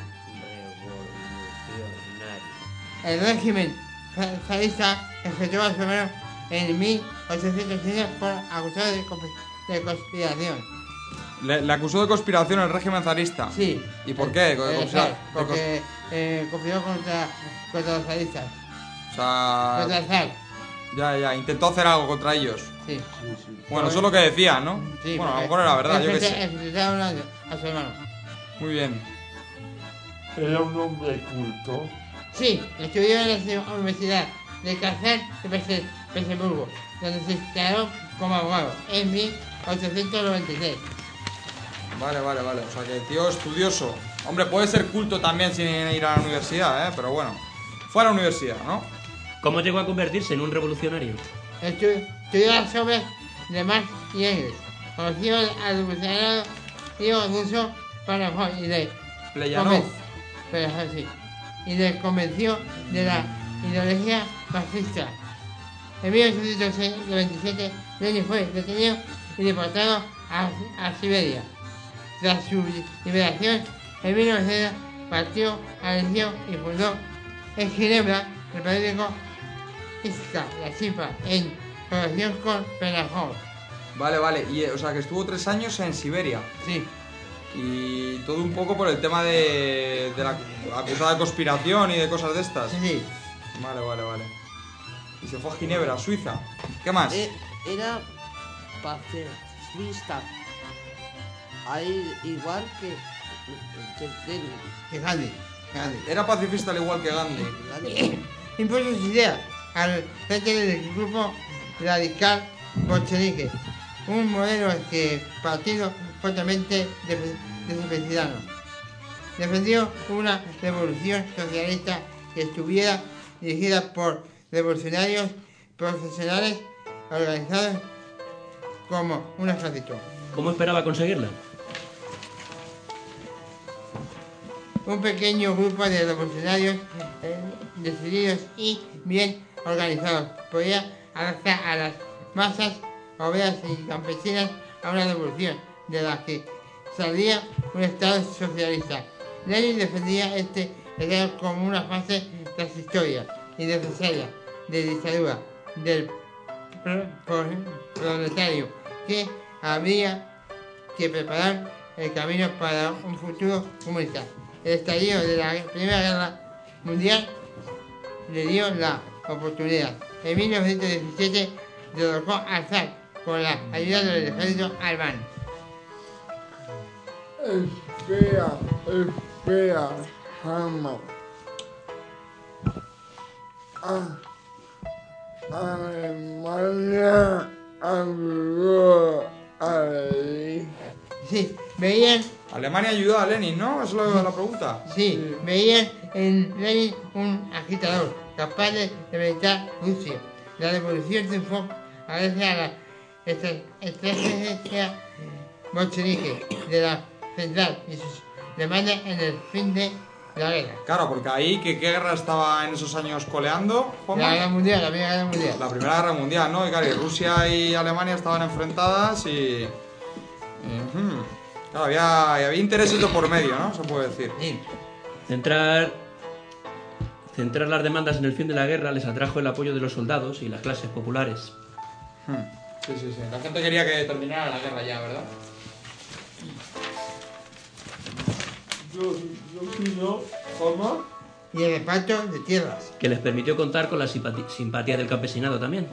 revolucionario? El régimen za- zarista efectuó su primero en mil ochocientos quince por acusado de, consp- de conspiración. Le, le acusó de conspiración el régimen zarista. Sí. ¿Y por qué? Eh, O eh, sea, sí, porque eh, conspiró contra, contra los zaristas. O sea, Contra el zar. ya, ya, intentó hacer algo contra ellos. Sí. Bueno, eso es lo que decían, ¿no? Sí, bueno, a lo porque mejor era verdad, yo qué enfrenta- sé. enfrentaron a, a su hermano. Muy bien. Era un hombre culto. Sí, estudió en la Universidad de Kazán de Pese- Petersburgo, donde se instaló como abogado en mil ochocientos noventa y seis. Vale, vale, vale. O sea, que el tío estudioso. Hombre, puede ser culto también sin ir a la universidad, ¿eh? Pero bueno. Fue a la universidad, ¿no? ¿Cómo llegó a convertirse en un revolucionario? Estu- Estudió las obras de Marx y Engels. Conoció al revolucionario ruso Plejánov y le Pleyanov. conven- Plejánov, sí, y le convenció de la ideología marxista. En mil ochocientos veintisiete, Lenin fue detenido y deportado a, a Siberia. Tras su liberación, en mil novecientos partió a Legión y fundó en Ginebra el periódico Iska, la Chipa, en colaboración con Plejánov. Vale, vale. Y, eh, o sea, que estuvo tres años en Siberia. Sí. Y todo un poco por el tema de, de la acusada de conspiración y de cosas de estas. Sí, sí. Vale, vale, vale. Y se fue a Ginebra, Suiza. ¿Qué más? Eh, era pacifista. Ahí igual que, que Lenin. Que Gandhi. Gandhi. Era pacifista al igual que Gandhi. Impuso sus ideas al frente del grupo radical bolchevique, un modelo que partido fuertemente desenfrenado. Defendió una revolución socialista que estuviera dirigida por revolucionarios profesionales organizados como un ejército. ¿Cómo esperaba conseguirla? Un pequeño grupo de revolucionarios eh, decididos y bien organizados podía adaptar a las masas obreras y campesinas a una revolución de la que salía un Estado socialista. Lenin defendía este Estado como una fase transitoria y necesaria de dictadura del proletario que había que preparar el camino para un futuro comunista. El estallido de la Primera Guerra Mundial le dio la oportunidad. En mil novecientos diecisiete derrocó al zar con la ayuda del ejército alemán. Espera, espera, Hanna. Ah, Alemania ayudó a Lenin. Sí, veían... Alemania ayudó a Lenin, ¿no? Esa es la, la pregunta. Sí, veían en Lenin un agitador capaz de debilitar Rusia. La revolución triunfó gracias a la estrategia bolchevique de la central y sus demandas en el fin de la guerra. Claro, porque ahí, ¿qué, qué guerra estaba en esos años coleando? Juanma? La guerra mundial, la primera guerra mundial. La primera guerra mundial, ¿no? Y claro, y Rusia y Alemania estaban enfrentadas y... y, hmm, claro, había, había intereses de por medio, ¿no? Se puede decir. Sí. Centrar, centrar las demandas en el fin de la guerra les atrajo el apoyo de los soldados y las clases populares. Hmm. Sí, sí, sí. La gente quería que terminara la guerra ya, ¿verdad? Yo, yo quiero, ¿cómo? Y el reparto de tierras. Que les permitió contar con la simpatía, simpatía del campesinado también.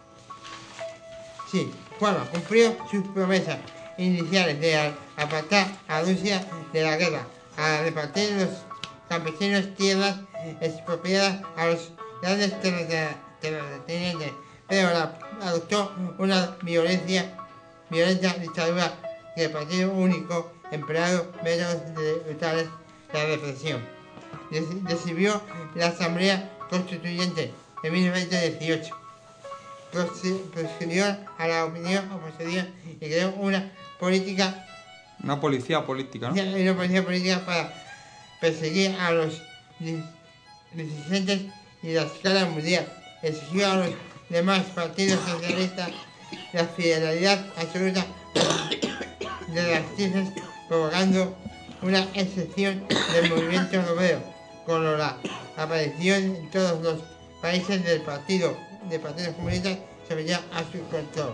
Sí, Juanma cumplió sus promesas iniciales de apartar a Rusia de la guerra, a repartir los campesinos tierras expropiadas a los grandes terratenientes, pero la, adoptó una violencia, violenta dictadura que el partido único empleado métodos brutales de represión. Decidió la Asamblea Constituyente en mil novecientos dieciocho. Proscribió a la opinión oposición y creó una política... Una policía política, ¿no? Una policía política para perseguir a los disidentes y la escala mundial. Exigió a los demás partidos socialistas la fidelidad absoluta de las tierras, provocando una excepción del movimiento obrero, con la aparición en todos los países del partido de partidos comunistas sometida a su control.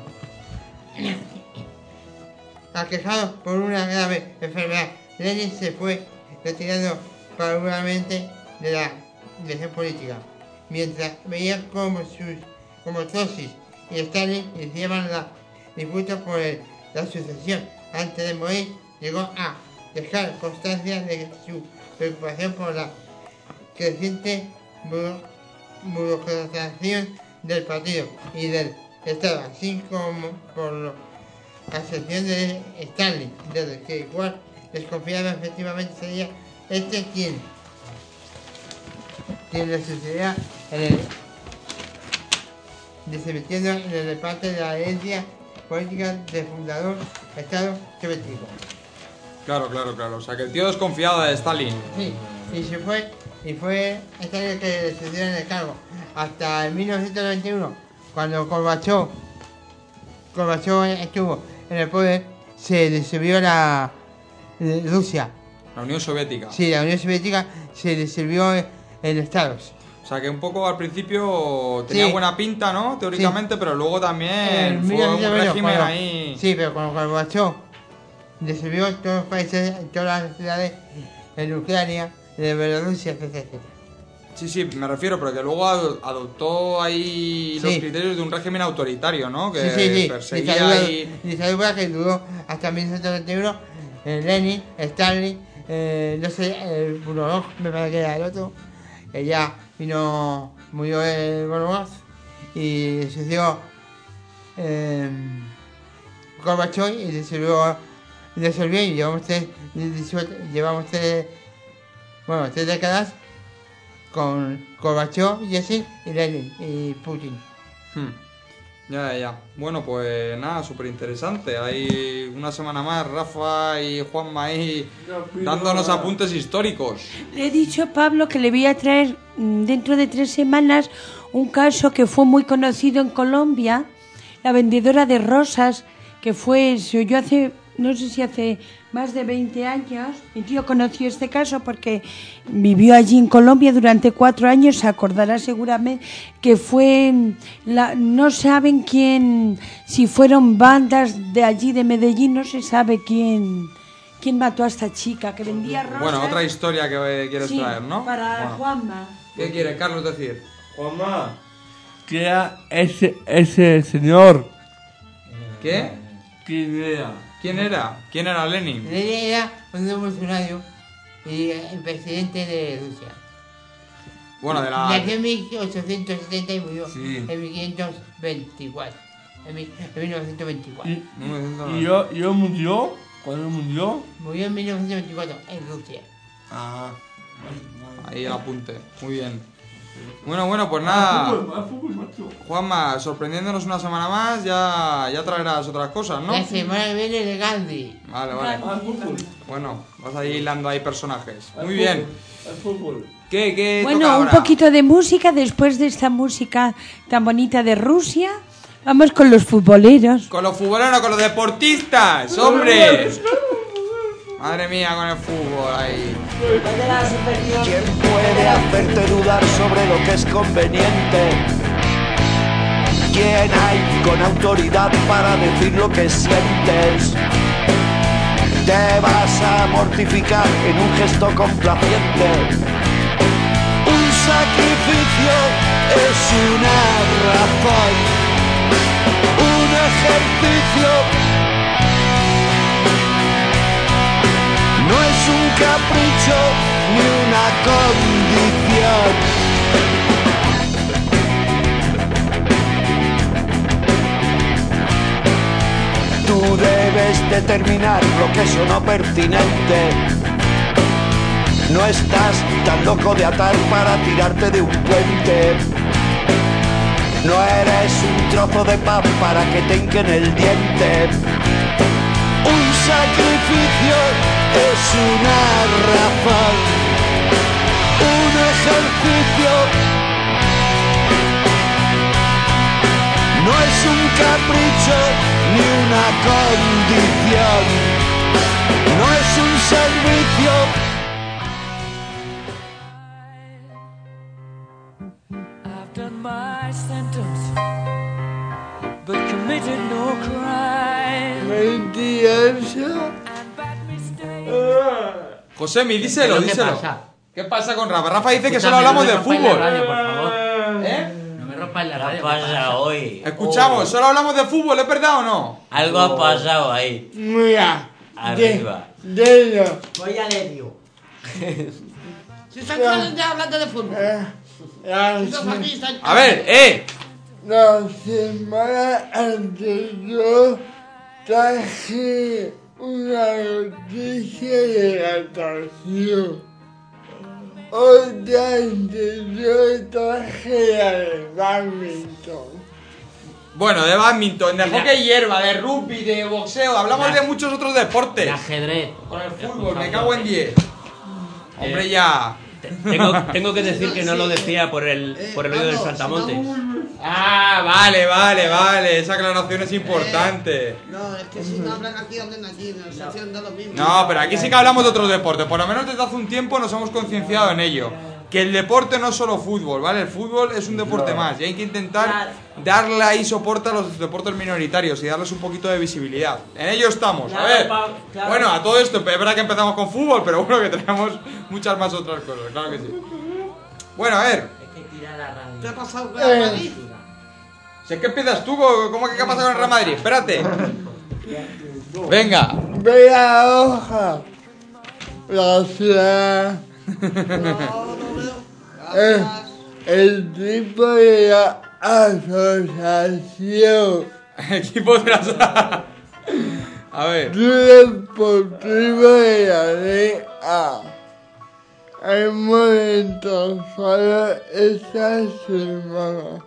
Aquejado por una grave enfermedad, Lenin se fue retirando paulatinamente de la dirección política, mientras veía como sus como Trotsky y Stalin iniciaban la disputa por el, la sucesión. Antes de morir, llegó a dejar constancia de su preocupación por la creciente burocratización del partido y del Estado, así como por la ascensión de Stalin, desde que igual desconfiaba efectivamente sería este quien, quien le sucedería en el desemitiendo en el reparto de la herencia política del fundador Estado soviético. Claro, claro, claro. O sea, que el tío desconfiaba de Stalin. Sí, y se fue, y fue Stalin el que le sucedió en el cargo. Hasta en mil novecientos noventa y uno, cuando Gorbachev, Gorbachev estuvo en el poder, se disolvió la Rusia. La Unión Soviética. Sí, la Unión Soviética se disolvió en Estados. O sea, que un poco al principio tenía Sí. buena pinta, ¿no? Teóricamente, Sí. pero luego también En fue mil un novecientos noventa, régimen cuando- ahí... Sí, pero con Gorbachev disolvió todos los países, todas las ciudades en Ucrania, en Bielorrusia, etcétera, etcétera. Sí, sí, me refiero, pero que luego ado- adoptó ahí los Sí. criterios de un régimen autoritario, ¿no? Que Sí, sí, sí. perseguía Dictadura, ahí... dictadura que duró hasta mil novecientos veintiuno. Eh, Lenin, Stalin, eh, no sé, el Bulogov, me parece que era el otro. Que ya vino, murió el Gorbachev y sucedió eh, Gorbachev y disolvió, disolvió y llevamos tres, disuelto- llevamos tres, bueno, tres décadas con Gorbachev, Yeltsin y Lenin y Putin. Hmm. Ya, ya. Bueno, pues nada, súper interesante. Hay una semana más, Rafa y Juanma ahí dándonos apuntes históricos. Le he dicho a Pablo que le voy a traer mm, dentro de tres semanas un caso que fue muy conocido en Colombia, la vendedora de rosas, que fue, se oyó hace, no sé si hace más de veinte años. Mi tío conoció este caso porque vivió allí en Colombia durante cuatro años, se acordará seguramente que fue, la, no saben quién, si fueron bandas de allí de Medellín, no se sabe quién, quién mató a esta chica que vendía rosas. Bueno, otra historia que eh, quieres Sí, traer, ¿no? para Bueno. Juanma. ¿Qué quiere Carlos decir? Juanma, ¿qué era ese, ese señor? ¿Qué? ¿Quién era? ¿Quién era? ¿Quién era Lenin? Lenin era un revolucionario y el presidente de Rusia. Bueno, de la... Nació en mil ochocientos setenta y murió Sí. en mil quinientos veinticuatro. En, mil- en mil novecientos veinticuatro. ¿Y, y yo, yo murió? ¿Cuándo murió? Murió en mil novecientos veinticuatro en Rusia. Ah. Ahí el apunte. Muy bien. Bueno, bueno, pues nada. Juanma, sorprendiéndonos una semana más, ya, ya traerás otras cosas, ¿no? La semana que viene de Gandhi. Vale, vale. Bueno, vas ahí hilando ahí personajes. Muy Al bien. Al fútbol. ¿Qué, qué toca Bueno, un ahora? poquito de música. Después de esta música tan bonita de Rusia, vamos con los futboleros. Con los futboleros, con los deportistas, hombre. Madre mía, con el fútbol ahí. ¿Quién puede hacerte dudar sobre lo que es conveniente? ¿Quién hay con autoridad para decir lo que sientes? Te vas a mortificar en un gesto complaciente. Un sacrificio es una razón, un ejercicio. No es un capricho ni una condición. Tú debes determinar lo que es o no pertinente. No estás tan loco de atar para tirarte de un puente. No eres un trozo de pan para que te hinquen el diente. Un sacrificio es una razón, un ejercicio. No es un capricho ni una condición. No es un servicio. I've done my sentence, but committed no crime. Josemi, díselo, ¿Pero qué díselo. pasa? ¿Qué pasa con Rafa? Rafa dice que Escúchame, solo hablamos no de me rompas fútbol. la radio, por favor. ¿Eh? No me rompas la ¿Qué radio. pasa hoy? Escuchamos, solo hablamos de fútbol, ¿es verdad o no? Algo ha pasado ahí. Mira. Arriba. Dilo. Voy a Ledio. Si están todos ya hablando de fútbol. La, Los aquí están- A ver, eh. la semana anterior traje una noticia de natación. Otra anterior traje la de badminton. Bueno, de badminton, de hockey hierba, de rugby, de boxeo. Hablamos de muchos otros deportes. De ajedrez. Con el fútbol, me cago en diez. Hombre, ya. Tengo, tengo que decir que no lo decía por el, por el oído del saltamontes. Ah, vale, vale, vale. Esa aclaración es importante. No, es que si no hablan aquí, hablan aquí. En la sección da lo mismo. No, pero aquí sí que hablamos de otros deportes. Por lo menos desde hace un tiempo nos hemos concienciado en ello. que el deporte no es solo fútbol, ¿vale? El fútbol es un deporte más y hay que intentar darle ahí soporte a los deportes minoritarios y darles un poquito de visibilidad. En ello estamos, a ver. Bueno, a todo esto, es verdad que empezamos con fútbol, pero bueno, que tenemos muchas más otras cosas, claro que sí. Bueno, a ver. ¿Qué ha pasado con el Real Madrid? Si es que empiezas tú, ¿cómo que qué ha pasado con el Real Madrid? Espérate. Venga. Ve la hoja. Gracias. el, el tipo de la asociación. Equipo de la... A ver. Deportivo de la D A. Hemos entrado esta semana.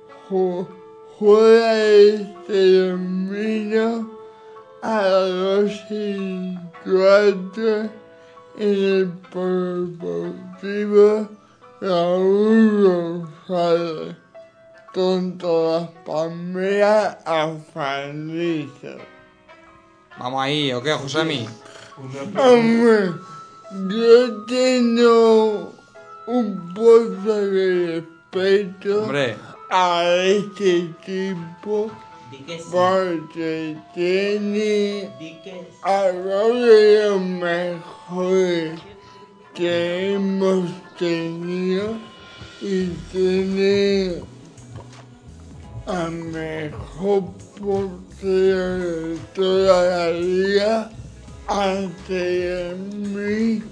Juega este domingo a las doce y cuatro en el Polideportivo Raúl González, contra las Palmeras a Fanizo. Vamos ahí, ¿o qué, Josemi? Hombre, yo tengo un poco de respeto Hombre. a este equipo porque tiene a uno de los mejores que hemos tenido y tiene al mejor portero de toda la liga antes de mí.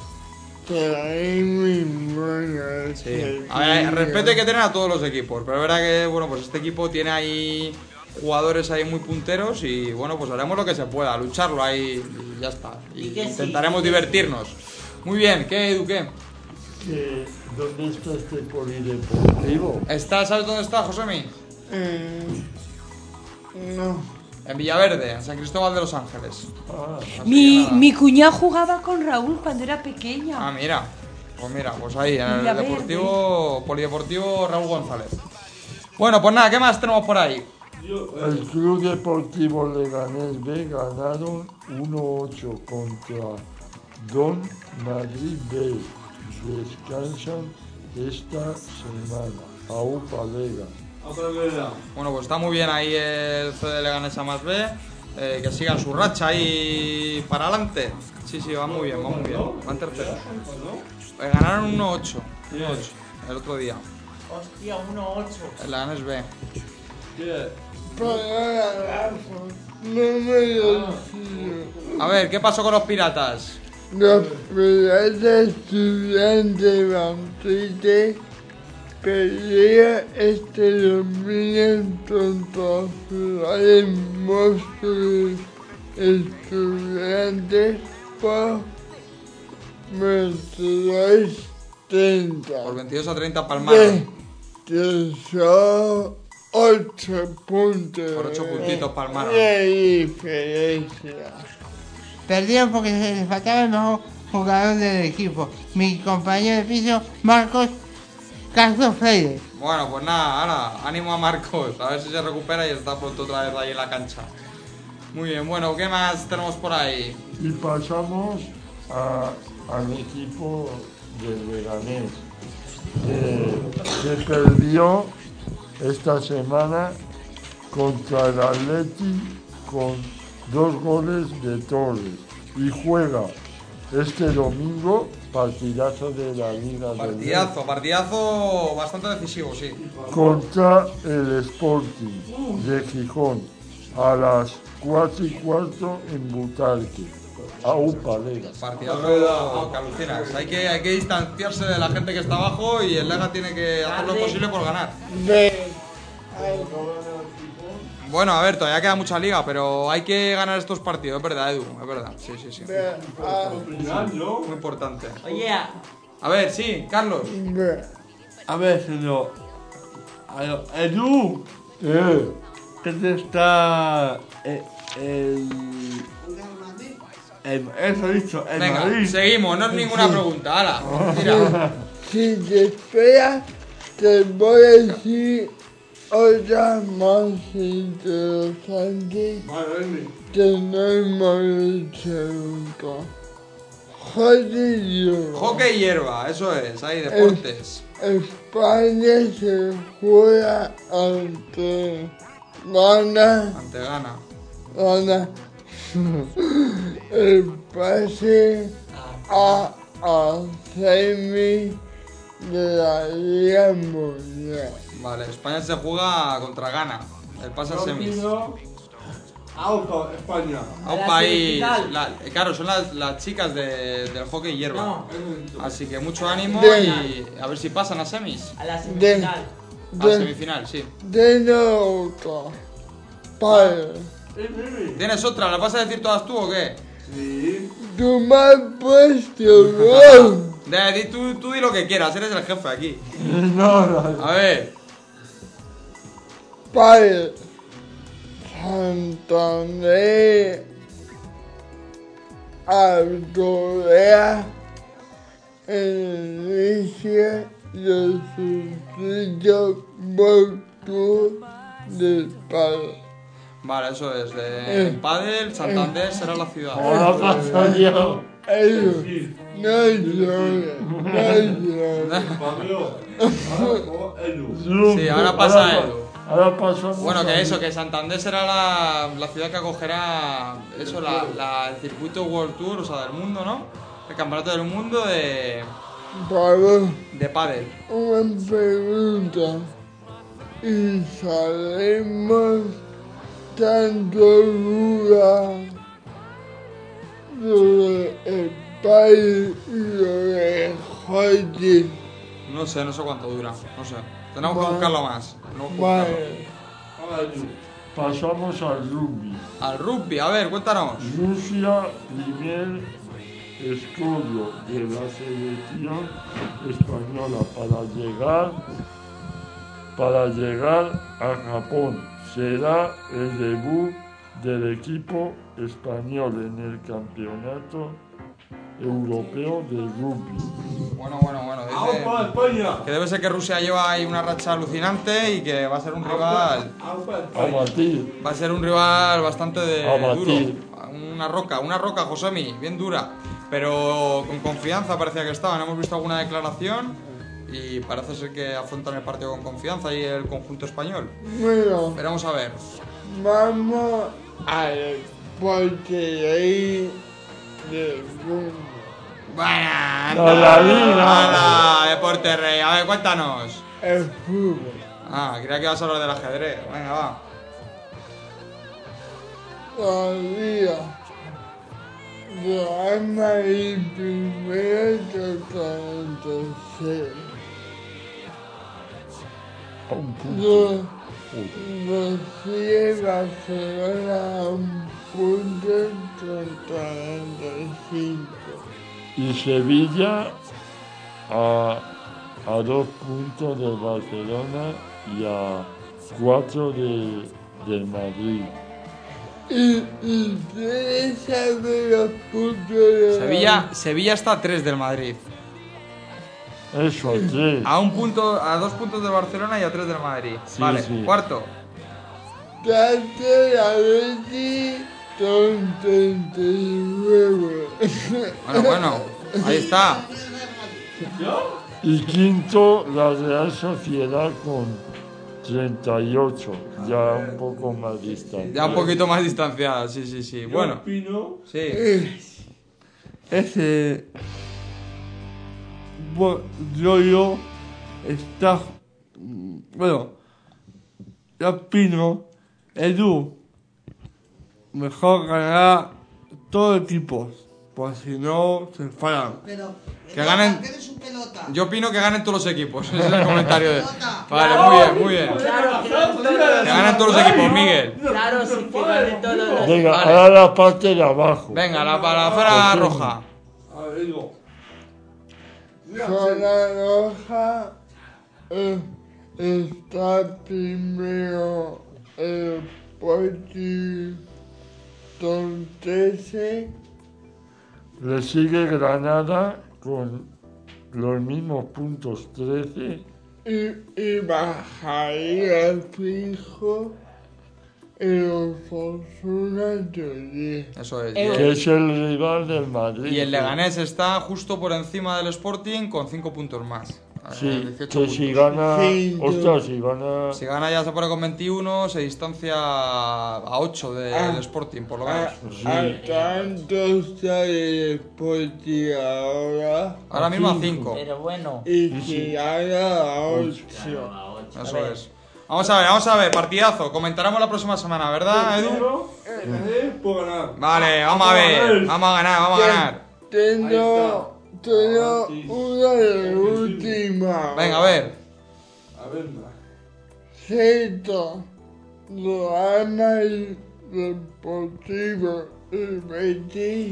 Sí. A ver, respeto hay que tener a todos los equipos, pero es verdad que bueno, pues este equipo tiene ahí jugadores ahí muy punteros y bueno, pues haremos lo que se pueda, lucharlo ahí y ya está. Y intentaremos divertirnos. Muy bien, ¿qué, Edu, qué? ¿Que ¿Dónde está este polideportivo? ¿Está, ¿Sabes dónde está, Josemi? Eh, no. En Villaverde, en San Cristóbal de los Ángeles. Ah. Mi, mi cuñado jugaba con Raúl cuando era pequeña. Ah, mira. Pues mira, pues ahí, en el Villaverde. deportivo, polideportivo Raúl González. Bueno, pues nada, ¿qué más tenemos por ahí? El Club Deportivo Leganés B ganaron uno ocho contra Don Madrid B. Descansan esta semana. Aupa Lega. Bueno, pues está muy bien ahí el C D Leganés A más B. Eh, que sigan su racha ahí para adelante. Sí, sí, va muy bien, va muy bien. Van terceros. Eh, ganaron uno ocho el otro día. Hostia, uno ocho. El Leganés B. No me lo A ver, ¿qué pasó con los piratas? Los piratas estudiantes Banquete pelean este domingo contra los ciudades monstruos estudiantes por veintidós treinta. Por veintidós a treinta palmaron. Que son ocho puntos. Por ocho puntitos palmaron. De diferencia. Perdieron porque se les faltaba el mejor jugador del equipo, mi compañero de piso, Marcos Castro Freire. Bueno, pues nada, ahora, ánimo a Marcos, a ver si se recupera y está pronto otra vez ahí en la cancha. Muy bien, bueno, ¿qué más tenemos por ahí? Y pasamos a, al equipo de Leganés, que, que perdió esta semana contra el Atleti con dos goles de Torres y juega este domingo partidazo de la Liga Partidazo, partidazo bastante decisivo, sí. contra el Sporting de Gijón a las cuatro y cuarto en Butarque. Aupa Lega. Partidazo que alucinas. Hay que, hay que distanciarse de la gente que está abajo y el Lega tiene que hacer lo posible por ganar. Bueno, a ver, todavía queda mucha liga, pero hay que ganar estos partidos, es verdad, Edu, es verdad. Sí, sí, sí. Muy importante. Oye, A ver, sí, Carlos. A ver, señor. A ver, Edu, Eh, ¿qué te está eh, el, el, eso dicho, el Venga, Madrid? seguimos, no es ninguna pregunta, hala, tira. Si te esperas, te voy a decir otra más interesante que no hemos dicho nunca. Hockey hierba. Hockey y hierba, eso es, hay deportes. España se juega ante Ghana. Ante Ghana. Ghana. El pase a, a semi de la Liga Mundial. Vale, España se juega contra Ghana. El pase a semis. Auto, España. A un país. La, claro, son las, las chicas de, del hockey hierba. No. Así que mucho ánimo De- y a ver si pasan a semis. A la De, semifinal. A de, semifinal, sí. de nota. Padre. ¿Tienes otra? ¿La vas a decir todas tú o qué? Sí. Tú me has puesto gol. De, di, tú, tú di lo que quieras, eres el jefe aquí. No, no. A ver. Padre. Santander. Alcorea. Inicia los suicidios por del padre. Vale, eso es. De Eh. Padel, Santander será la ciudad. Ahora paso yo. Ellos no lloran, no lloran. Pablo. Ahora, Edu. Sí, ahora pasa Ahora Edu. pa- Ahora pasamos Bueno, a que mí. eso, que Santander será la, la ciudad que acogerá eso, la, la- el circuito World Tour, o sea, del mundo, ¿no? El campeonato del mundo de, Pablo, de pádel. una pregunta. ¿Y sabemos tanto duda sobre el país y lo de hockey? No sé, no sé cuánto dura, no sé. Tenemos que Vale. buscarlo más. Tenemos que buscarlo. Vale. Ahora, Edu. Pasamos al rugby. Al rugby, a ver, cuéntanos. Rusia, primer escollo de la selección española para llegar para llegar a Japón. Será el debut del equipo español en el campeonato europeo de rugby. Bueno, bueno, bueno. dice Aupa, España. que debe ser que Rusia lleva ahí una racha alucinante y que va a ser un rival. Aupa, A España. batir. Va a ser un rival bastante de A duro. batir. Una roca, una roca, Josemi, bien dura. Pero con confianza parecía que estaban. Hemos visto alguna declaración y parece ser que afrontan el partido con confianza y el conjunto español. Bueno, Veremos a ver. vamos al portería del mundo. Buena, No la liga. anda, Deporte Rey. A ver, cuéntanos. El fútbol. Ah, creía que ibas a hablar del ajedrez. Venga, va. La liga. Real Madrid primero totalmente cero. A un punto. Los sigue Barcelona a un punto totalmente cinco. Y Sevilla a, a dos puntos de Barcelona y a cuatro de, de Madrid. Y, y ustedes saben los puntos de la- Sevilla, Sevilla está a tres del Madrid. Eso, tres. A un punto, a dos puntos de Barcelona y a tres del Madrid. Sí, vale, sí. cuarto. Tanto la Betis son treinta y nueve. Bueno, bueno, ahí está. Y quinto, la Real Sociedad con treinta y ocho, ya un poco más distante. Ya un poquito más distanciada, sí, sí, sí. Yo Bueno, opino sí. ese bo- rollo está mm, bueno, yo opino Edu mejor ganará todos equipos, pues si no se enfadan. Pero, Que ganen. que eres un pelota. Yo opino que ganen todos los equipos. Ese es el comentario de. Vale, muy bien, muy bien. Claro, que ganen todos. Que ganen todos los equipos, Miguel. Claro, sí, que ganen todos los. Venga, Vale. ahora la parte de abajo. Venga, la, la zona roja. A ver, Edu. Zona roja eh, está primero el Sporting Tontese Le sigue Granada con los mismos puntos, trece. y, y bajaría fijo el Osasuna también. Eso es. Que es el rival del Madrid. Y el Leganés está justo por encima del Sporting con cinco puntos más. Sí, que si gana, ostras, si gana... Si gana ya se pone con veintiuno, se distancia a ocho del Ah, Sporting, por lo menos. A, a tanto está el Sporting ahora. Ahora mismo a cinco. Pero bueno. Y si gana a ocho. Eso es. Vamos a ver, vamos a ver, partidazo. Comentaremos la próxima semana, ¿verdad, Edu? Vale, vamos a ver. Vamos a ganar, vamos a ganar. Tengo, tengo una de última. Venga, a ver. A ver, Celta, Real y Deportivo y Betis.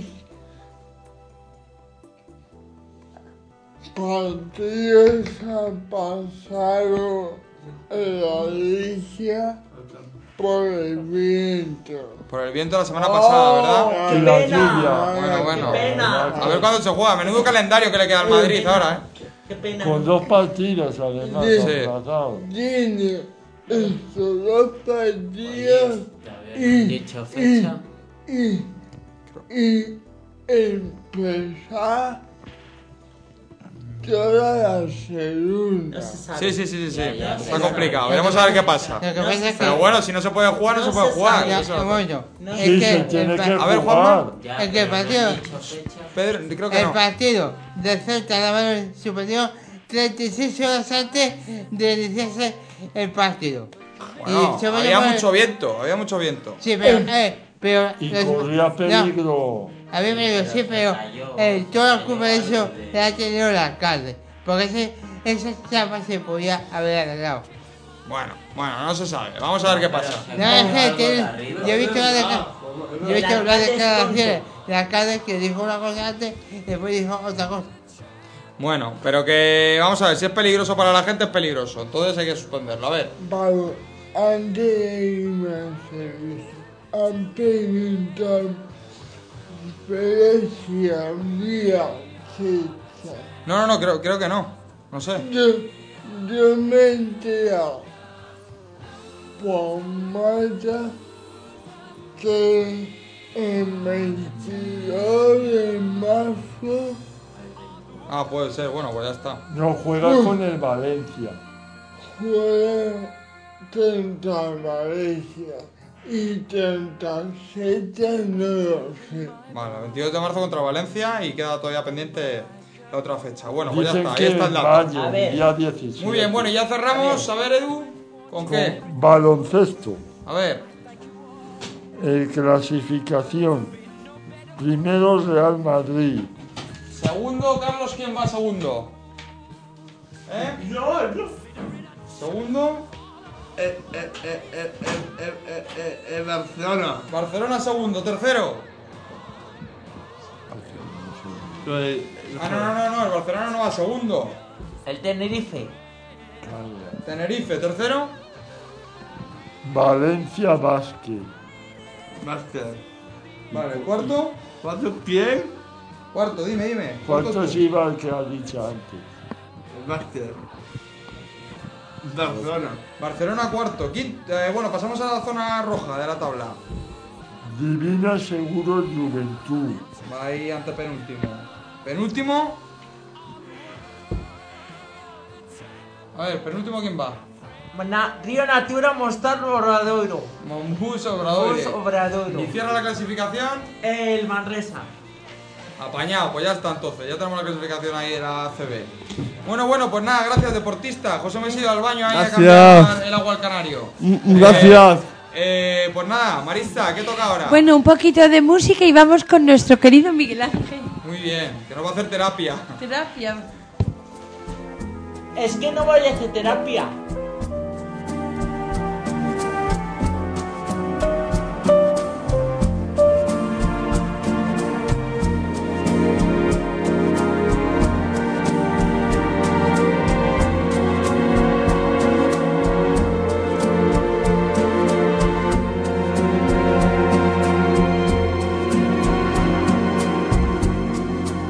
Partidos han pasado en la Liga por el viento. Por el viento la semana pasada, ¿verdad? Y la lluvia. Bueno, bueno. pena. A ver cuándo se juega. Menudo calendario que le queda al Madrid ahora, ¿eh? Qué pena. Con dos partidos, además, Sí. aplazados. Tiene estos dos partidos y, Dicho fecha. y, y empezar toda la segunda. Sí, sí, sí, sí, sí. Ya, ya, Está ya. complicado. Veremos a ver qué pasa. Lo que pasa es que... Pero bueno, si no se puede jugar, no se puede jugar. Ya, Eso. bueno, No. es Sí, que se el tiene pa- que A ver, jugar. Juanma. Ya, Es que el pero no partido- han dicho fecha. Pedro, creo que el no. partido del Celta la mano superior treinta y seis horas antes de iniciarse el partido. Bueno, se va a había llamar- mucho viento, había mucho viento. Sí, pero... Eh, pero Y los- corría no, peligro. a mí me digo, sí, pero eh, toda la culpa de eso la ha tenido el alcalde. Porque ese, esa chapa se podía haber arreglado. Bueno, bueno, no se sabe. Vamos a ver qué pasa. No, es que tiene- yo he visto la deca- yo he visto las declaraciones del alcalde que dijo una cosa antes y después dijo otra cosa. Bueno, pero que vamos a ver, si es peligroso para la gente es peligroso. Entonces hay que suspenderlo. A ver. Vale, antes de irme al servicio, han preguntado pero si había fecha. No, no, no, creo, creo que no. No sé. Yo, yo me he enterado por Marta que el veintidós de marzo Ah, puede ser. Bueno, pues ya está. No, juega con el Valencia. juega treinta Valencia y treinta siete no lo sé. Vale, el veintidós de marzo contra Valencia y queda todavía pendiente la otra fecha. Bueno, pues ya Dicen está. que Ahí está el en dato. mayo, A ver. día diecisiete. Muy bien, bueno, y ya cerramos. A ver, Edu. ¿Con qué? Con baloncesto. A ver. Eh, clasificación. Primero Real Madrid. Segundo, Carlos, ¿quién va segundo? ¿Eh? No, no. Segundo. Eh, eh, eh, eh, eh, eh, eh, eh, eh, Barcelona. Barcelona segundo. Tercero. Eh, Ah, no, no, no, no. El Barcelona no va segundo. El Tenerife. Tenerife, tercero. Valencia Basket. Máster. Vale, cuarto. ¿Cuántos pies? Cuarto, dime, dime. Cuarto ¿Cuántos tú. iba el que has dicho antes? El máster. Barcelona. Barcelona cuarto. Quinto. Eh, bueno, pasamos a la zona roja de la tabla. Divina Seguro Juventud. Va ahí ante penúltimo. Penúltimo. A ver, penúltimo, ¿quién va? Na- Río Natura Mostar Obradoiro. Monbus Obradoiro. Monbus Obradoiro. Y cierra la clasificación. El Manresa. Apañado, pues ya está entonces. Ya tenemos la clasificación ahí de la C B. Bueno, bueno, pues nada, gracias deportista. José me ha ido al baño ahí Gracias. a cambiar el agua al canario. Mm, gracias. Eh, eh, pues nada, Marisa, ¿qué toca ahora? Bueno, un poquito de música y vamos con nuestro querido Miguel Ángel. Muy bien, que nos va a hacer terapia. Terapia. Es que no voy a hacer terapia.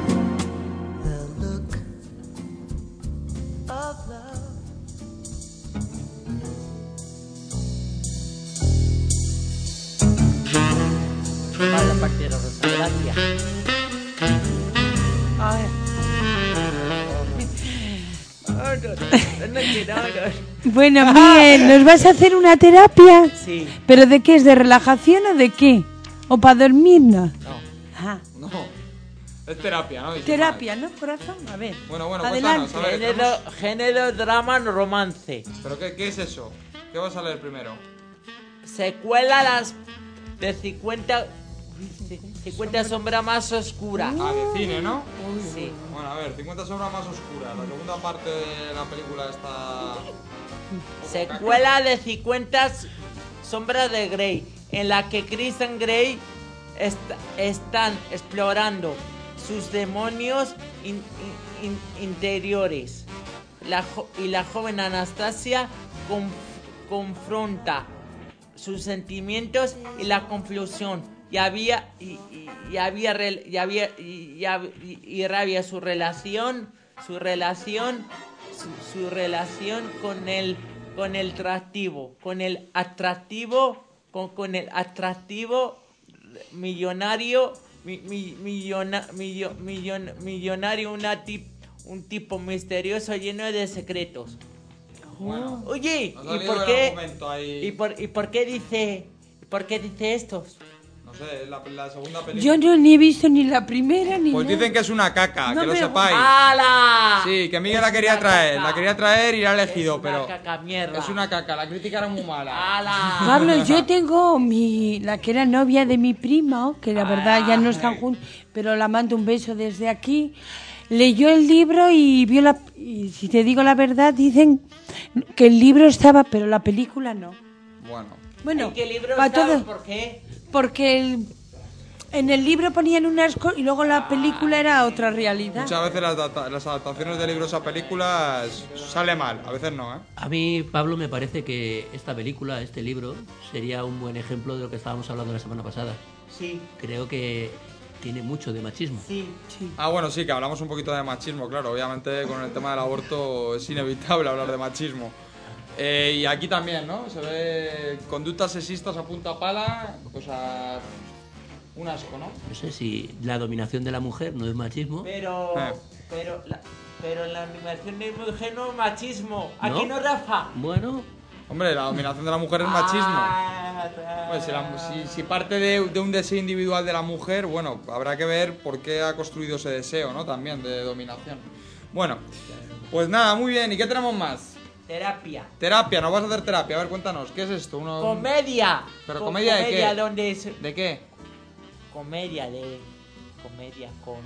Of love Ay. Oh, no, no, no, no, no. Bueno, Miguel, ¿nos vas a hacer una terapia? Sí. ¿Pero de qué? ¿Es de relajación o de qué? ¿O para dormirnos? No. Ajá. No. Es terapia, ¿no? Y sin Terapia, ¿no, corazón? A ver. más. Bueno, bueno, Adelante. cuéntanos. A ver, Género, tenemos- género, drama, romance. ¿Pero qué, qué es eso? ¿Qué vas a leer primero? Secuela las de cincuenta, cincuenta sombras más oscuras. Ah, de cine, ¿no? Sí. Bueno, a ver, cincuenta sombras más oscuras. La segunda parte de la película está... Secuela de cincuenta sombras de Grey, en la que Christian Grey est están explorando sus demonios in in in interiores. La y la joven Anastasia conf confronta sus sentimientos y la confusión. Y había y, y, y había y había y, y, y rabia su relación, su relación, su, su relación con el con el atractivo, con el atractivo, con, con el atractivo millonario, mi, mi, millona, millo, millon, millonario, una tip, un tipo misterioso lleno de secretos. Bueno, Oye, ha ¿y salido por el qué? argumento ahí. ¿Y por, y por qué dice, por qué dice esto? No sé, la, la segunda película. Yo no ni he visto ni la primera ni Pues nada. dicen que es una caca, No que lo me sepáis. ¡Hala! Sí, que Miguel Es la quería una traer, caca. la quería traer y la ha elegido, Es una pero caca, mierda. es una caca, la crítica era muy mala. ¡Hala! Pablo, yo tengo mi la que era novia de mi primo, que la verdad ya no están juntos, pero la mando un beso desde aquí. Leyó el libro y vio la y si te digo la verdad dicen que el libro estaba, pero la película no. Bueno, Bueno, ¿En qué libro pa' estaba? todo- ¿Por qué? porque el- en el libro ponían unas cosas y luego la película era otra realidad. muchas veces las, adapta- las adaptaciones de libros a películas sale mal, a veces no, ¿eh? A mí, Pablo, me parece que esta película, este libro, sería un buen ejemplo de lo que estábamos hablando la semana pasada. Sí, Creo que tiene mucho de machismo. sí. Ah, bueno, sí, que hablamos un poquito de machismo, claro. Obviamente con el tema del aborto es inevitable hablar de machismo. Eh, y aquí también, ¿no? Se ve conductas sexistas a punta pala, cosas... Un asco, ¿no? No sé si la dominación de la mujer no es machismo. Pero, Eh. pero, la, pero la animación de mujer no es machismo. ¿Aquí ¿No? no, Rafa? Bueno, Hombre, la dominación de la mujer es machismo. Ah, Pues si, la- si- si parte de, de un deseo individual de la mujer, bueno, habrá que ver por qué ha construido ese deseo, ¿no? También de dominación. Bueno, pues nada, muy bien. ¿Y qué tenemos más? Terapia. Terapia, nos vas a hacer terapia. A ver, cuéntanos, ¿qué es esto? Uno, Comedia. ¿Pero Co- comedia de qué? donde es- ¿De qué? Comedia de... Comedia con...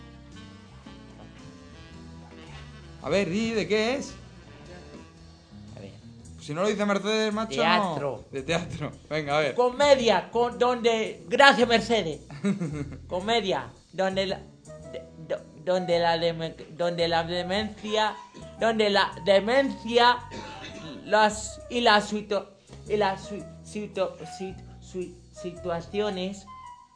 A ver, di, ¿de qué es? A ver. Si no lo dice Mercedes, macho, Teatro. no. De teatro. Venga, a ver. Comedia con donde... Gracias, Mercedes. Comedia donde la... de- do- donde la deme- donde la demencia donde la demencia las y las situ- y las situ- situ- situ- situ- situaciones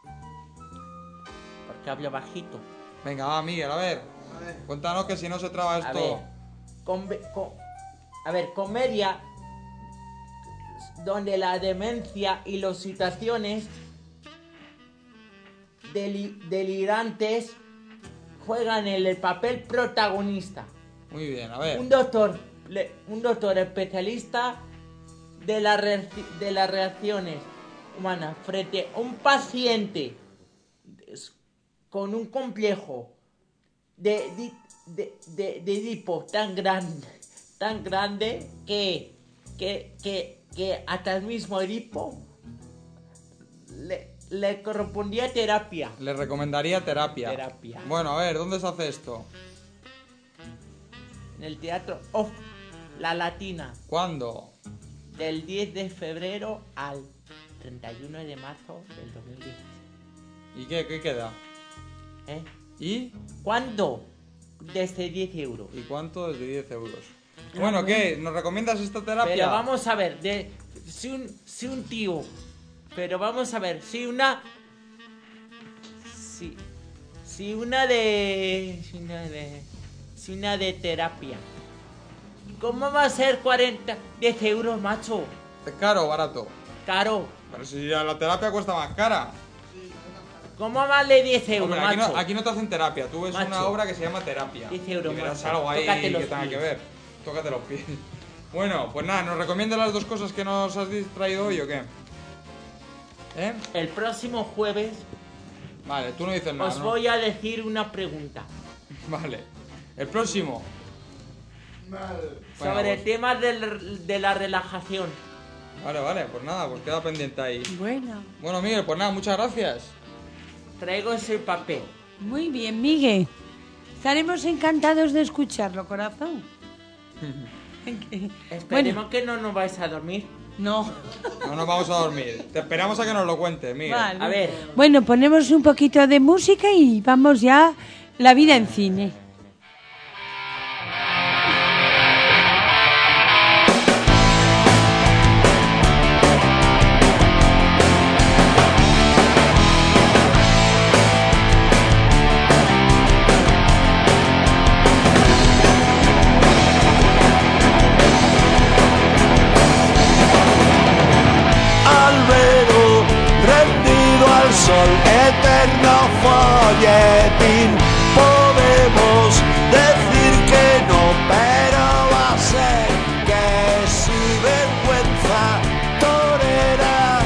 porque hablo bajito. Venga, va, Miguel, a ver. Cuéntanos que si no se traba A esto. ver, come- co- a ver, comedia donde la demencia y las situaciones deli- delirantes juegan el, el papel protagonista. Muy bien, a ver. Un doctor, le- un doctor especialista de, la reacci- de las reacciones humanas frente a un paciente es- con un complejo de, di- de, de, de Edipo tan grande, tan grande que, que, que, que hasta el mismo Edipo le, le correspondía terapia. Le recomendaría terapia. Terapia. Bueno, a ver, ¿dónde se hace esto? En el teatro Off La Latina, ¿Cuándo? del diez de febrero al treinta y uno de marzo del dos mil diez. ¿Y qué, qué queda? ¿Eh? ¿Y? ¿Cuándo? Desde diez euros. ¿Y cuánto? Desde diez euros. Bueno, ¿qué? ¿Nos recomiendas esta terapia? Pero vamos a ver, de, si, un, si un tío, pero vamos a ver, si una, si, si una de, si una de, si una de terapia, ¿cómo va a ser cuarenta, diez euros, macho? ¿Es caro o barato? Caro. Pero si la terapia cuesta más cara. ¿Cómo vale diez euros, Hombre, aquí, macho? no, aquí no te hacen terapia, tú ves Macho. una obra que se llama Terapia. diez euros, y verás macho. algo ahí Tócate que los tenga pies. que ver. Tócate los pies. Bueno, pues nada, ¿nos recomiendas las dos cosas que nos has distraído hoy o qué? ¿Eh? El próximo jueves Vale, tú no dices nada, os ¿no? voy a decir una pregunta Vale. El próximo. sobre Bueno, pues- temas del- de la relajación. Vale, vale, pues nada, pues queda pendiente ahí. Bueno. Bueno, Miguel, pues nada, muchas gracias. Traigo ese papel. Muy bien, Miguel. Estaremos encantados de escucharlo, corazón. Esperemos que no nos vais a dormir. No. No nos vamos a dormir. Te esperamos a que nos lo cuentes, Miguel. Vale. A ver. Bueno, ponemos un poquito de música y vamos ya la vida en cine. Albero rendido al sol, eterno folletín. Podemos decir que no, pero va a ser que si vergüenza torera.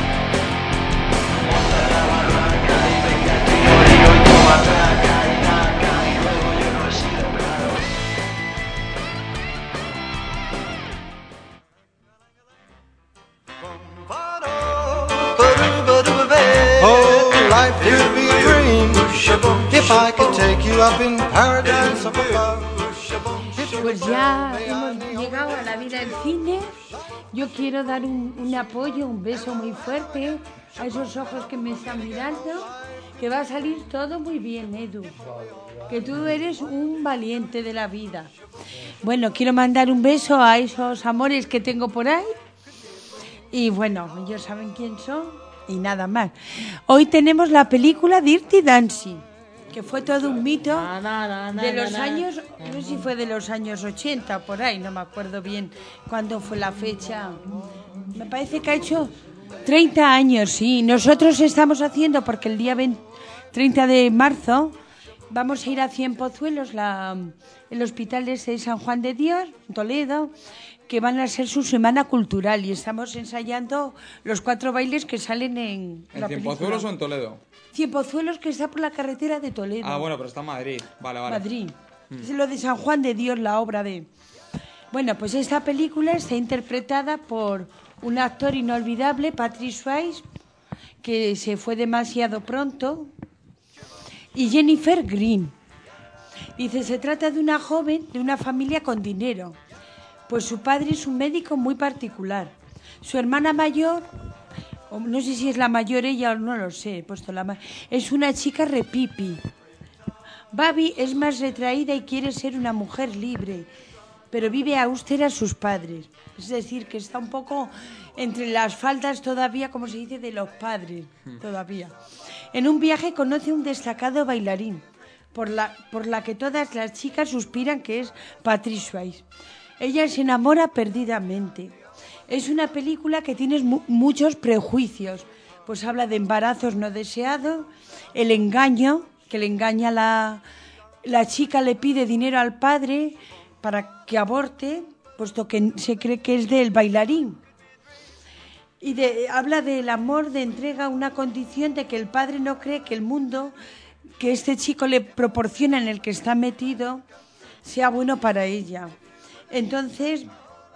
Oh, life could be a dream if I could take you up in paradise up above. Pues ya hemos llegado a la vida en cine. Yo quiero dar un, un apoyo, un beso muy fuerte a esos ojos que me están mirando, que va a salir todo muy bien, Edu. Que tú eres un valiente de la vida. Bueno, quiero mandar un beso a esos amores que tengo por ahí. Y bueno, ellos saben quién son. Y nada más. Hoy tenemos la película Dirty Dancing, que fue todo un mito de los años, no sé si fue de los años ochenta, por ahí, no me acuerdo bien cuándo fue la fecha. Me parece que ha hecho treinta años, sí. Nosotros estamos haciendo, porque el día veinte, treinta de marzo vamos a ir a Cienpozuelos, la, el hospital de San Juan de Dios, Toledo, que van a ser su semana cultural y estamos ensayando los cuatro bailes que salen en ¿En la Cienpozuelos película. o en Toledo? Cienpozuelos, que está por la carretera de Toledo. Ah, bueno, pero está en Madrid. Vale, vale. Madrid. Mm. Es lo de San Juan de Dios, la obra de... Bueno, pues esta película está interpretada por un actor inolvidable, Patrick Swayze, que se fue demasiado pronto, y Jennifer Green. Dice, se trata de una joven de una familia con dinero. Pues su padre es un médico muy particular. Su hermana mayor, o no sé si es la mayor ella o no lo sé, he puesto la ma- es una chica repipi. Babi es más retraída y quiere ser una mujer libre, pero vive austera a sus padres. Es decir, que está un poco entre las faldas todavía, como se dice, de los padres, todavía. En un viaje conoce a un destacado bailarín, por la, por la que todas las chicas suspiran, que es Patrick Swayze. Ella se enamora perdidamente. Es una película que tiene mu- muchos prejuicios, pues habla de embarazos no deseados, el engaño, que le engaña la, la chica, le pide dinero al padre para que aborte, puesto que se cree que es del bailarín. Y de, habla del amor de entrega a una condición de que el padre no cree que el mundo que este chico le proporciona, en el que está metido, sea bueno para ella. Entonces,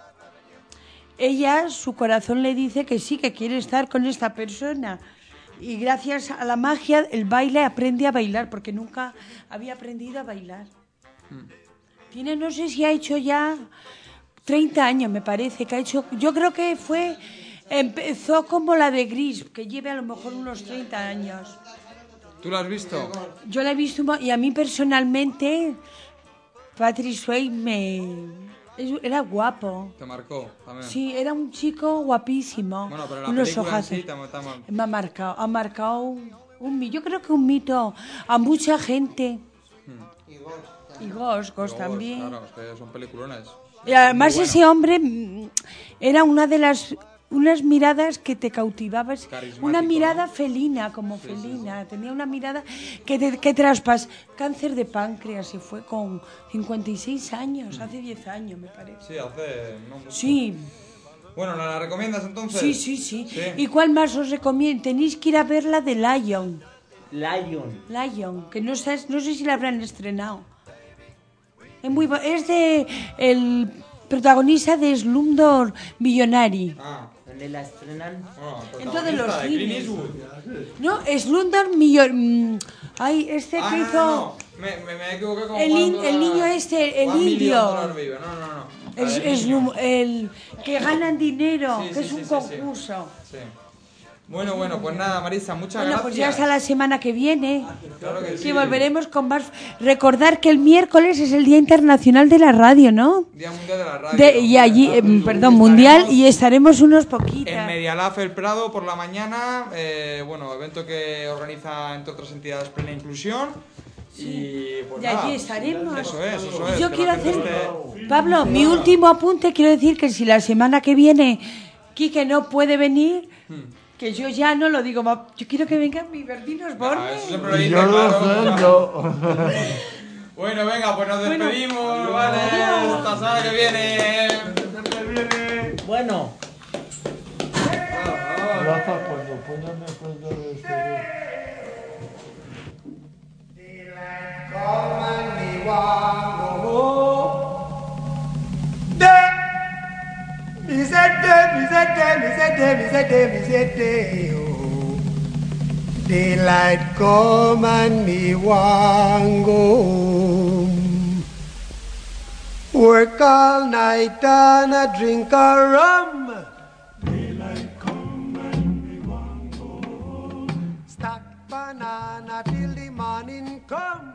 ella, su corazón le dice que sí, que quiere estar con esta persona. Y gracias a la magia, el baile aprende a bailar, porque nunca había aprendido a bailar. Tiene, no sé si ha hecho ya treinta años, me parece, que ha hecho... Yo creo que fue... Empezó como la de Gris, que lleve a lo mejor unos treinta años. ¿Tú lo has visto? Yo la he visto mo- y a mí personalmente, Patrick Swayze me... es- era guapo. Te marcó también. Sí, era un chico guapísimo. Bueno, pero la unos película en ojazos. sí te, te mar- Me ha marcado, ha marcado un, un mi- yo creo que un mito a mucha gente. Y Ghost, Ghost también. Claro, es que son peliculones. Y además Muy bueno. ese hombre mm, era una de las unas miradas que te cautivabas, Carismático, una mirada ¿no? felina, como felina, tenía una mirada que, te, que traspas, cáncer de páncreas, se fue con cincuenta y seis años, hace diez años me parece. Sí, hace... No mucho. Sí. Bueno, ¿la, la recomiendas entonces? Sí, sí, sí, sí. ¿Y cuál más os recomiendo? Tenéis que ir a ver la de Lion. Lion. Lion, que no, sabes, no sé si la habrán estrenado. Es, muy, es de... el protagonista de Slumdog Millionary. Ah. ¿Dónde la estrenan? Oh, En todos los de Clint cines. Eastwood. No, Slumdog Millionary... Ay, este Ah, que no, hizo... no, no. Me, me, me he equivocado con El, One in- Dollar- el niño este, el One Million indio. Dollar Baby. No, no, no. La Es, del es niño. lu- el que ganan dinero, Sí, que sí, es un sí, sí, concurso. Sí. Bueno, bueno, pues nada, Marisa, muchas Bueno, gracias. pues ya hasta la semana que viene. Claro que Que sí. volveremos con más. Recordar que el miércoles es el Día Internacional de la Radio, ¿no? Día Mundial de la Radio. De- y allí, eh, perdón, mundial, y estaremos unos poquitos. En Medialaf El Prado por la mañana, eh, bueno, evento que organiza entre otras entidades Plena Inclusión. Y pues Y nada, allí estaremos. Eso es, eso Y es. yo que quiero la gente hacer, esté- Pablo, mi último apunte, quiero decir que si la semana que viene Quique no puede venir, que yo ya no lo digo, ma- yo quiero que vengan mis Bertinos Borne. Ah, eso siempre lo dice, Yo lo claro. sé, yo. Bueno, venga, pues nos Bueno. despedimos, vale, hasta la semana que viene. Bueno. Rafa, cuando puedas me acuerdo de este. Come and me want go home. Day, me say day, me say day, me say day, me say day, me say day, oh. Daylight come and me want go home. Work all night and a drink a rum. Daylight come and me want go home. Stack banana till the morning come.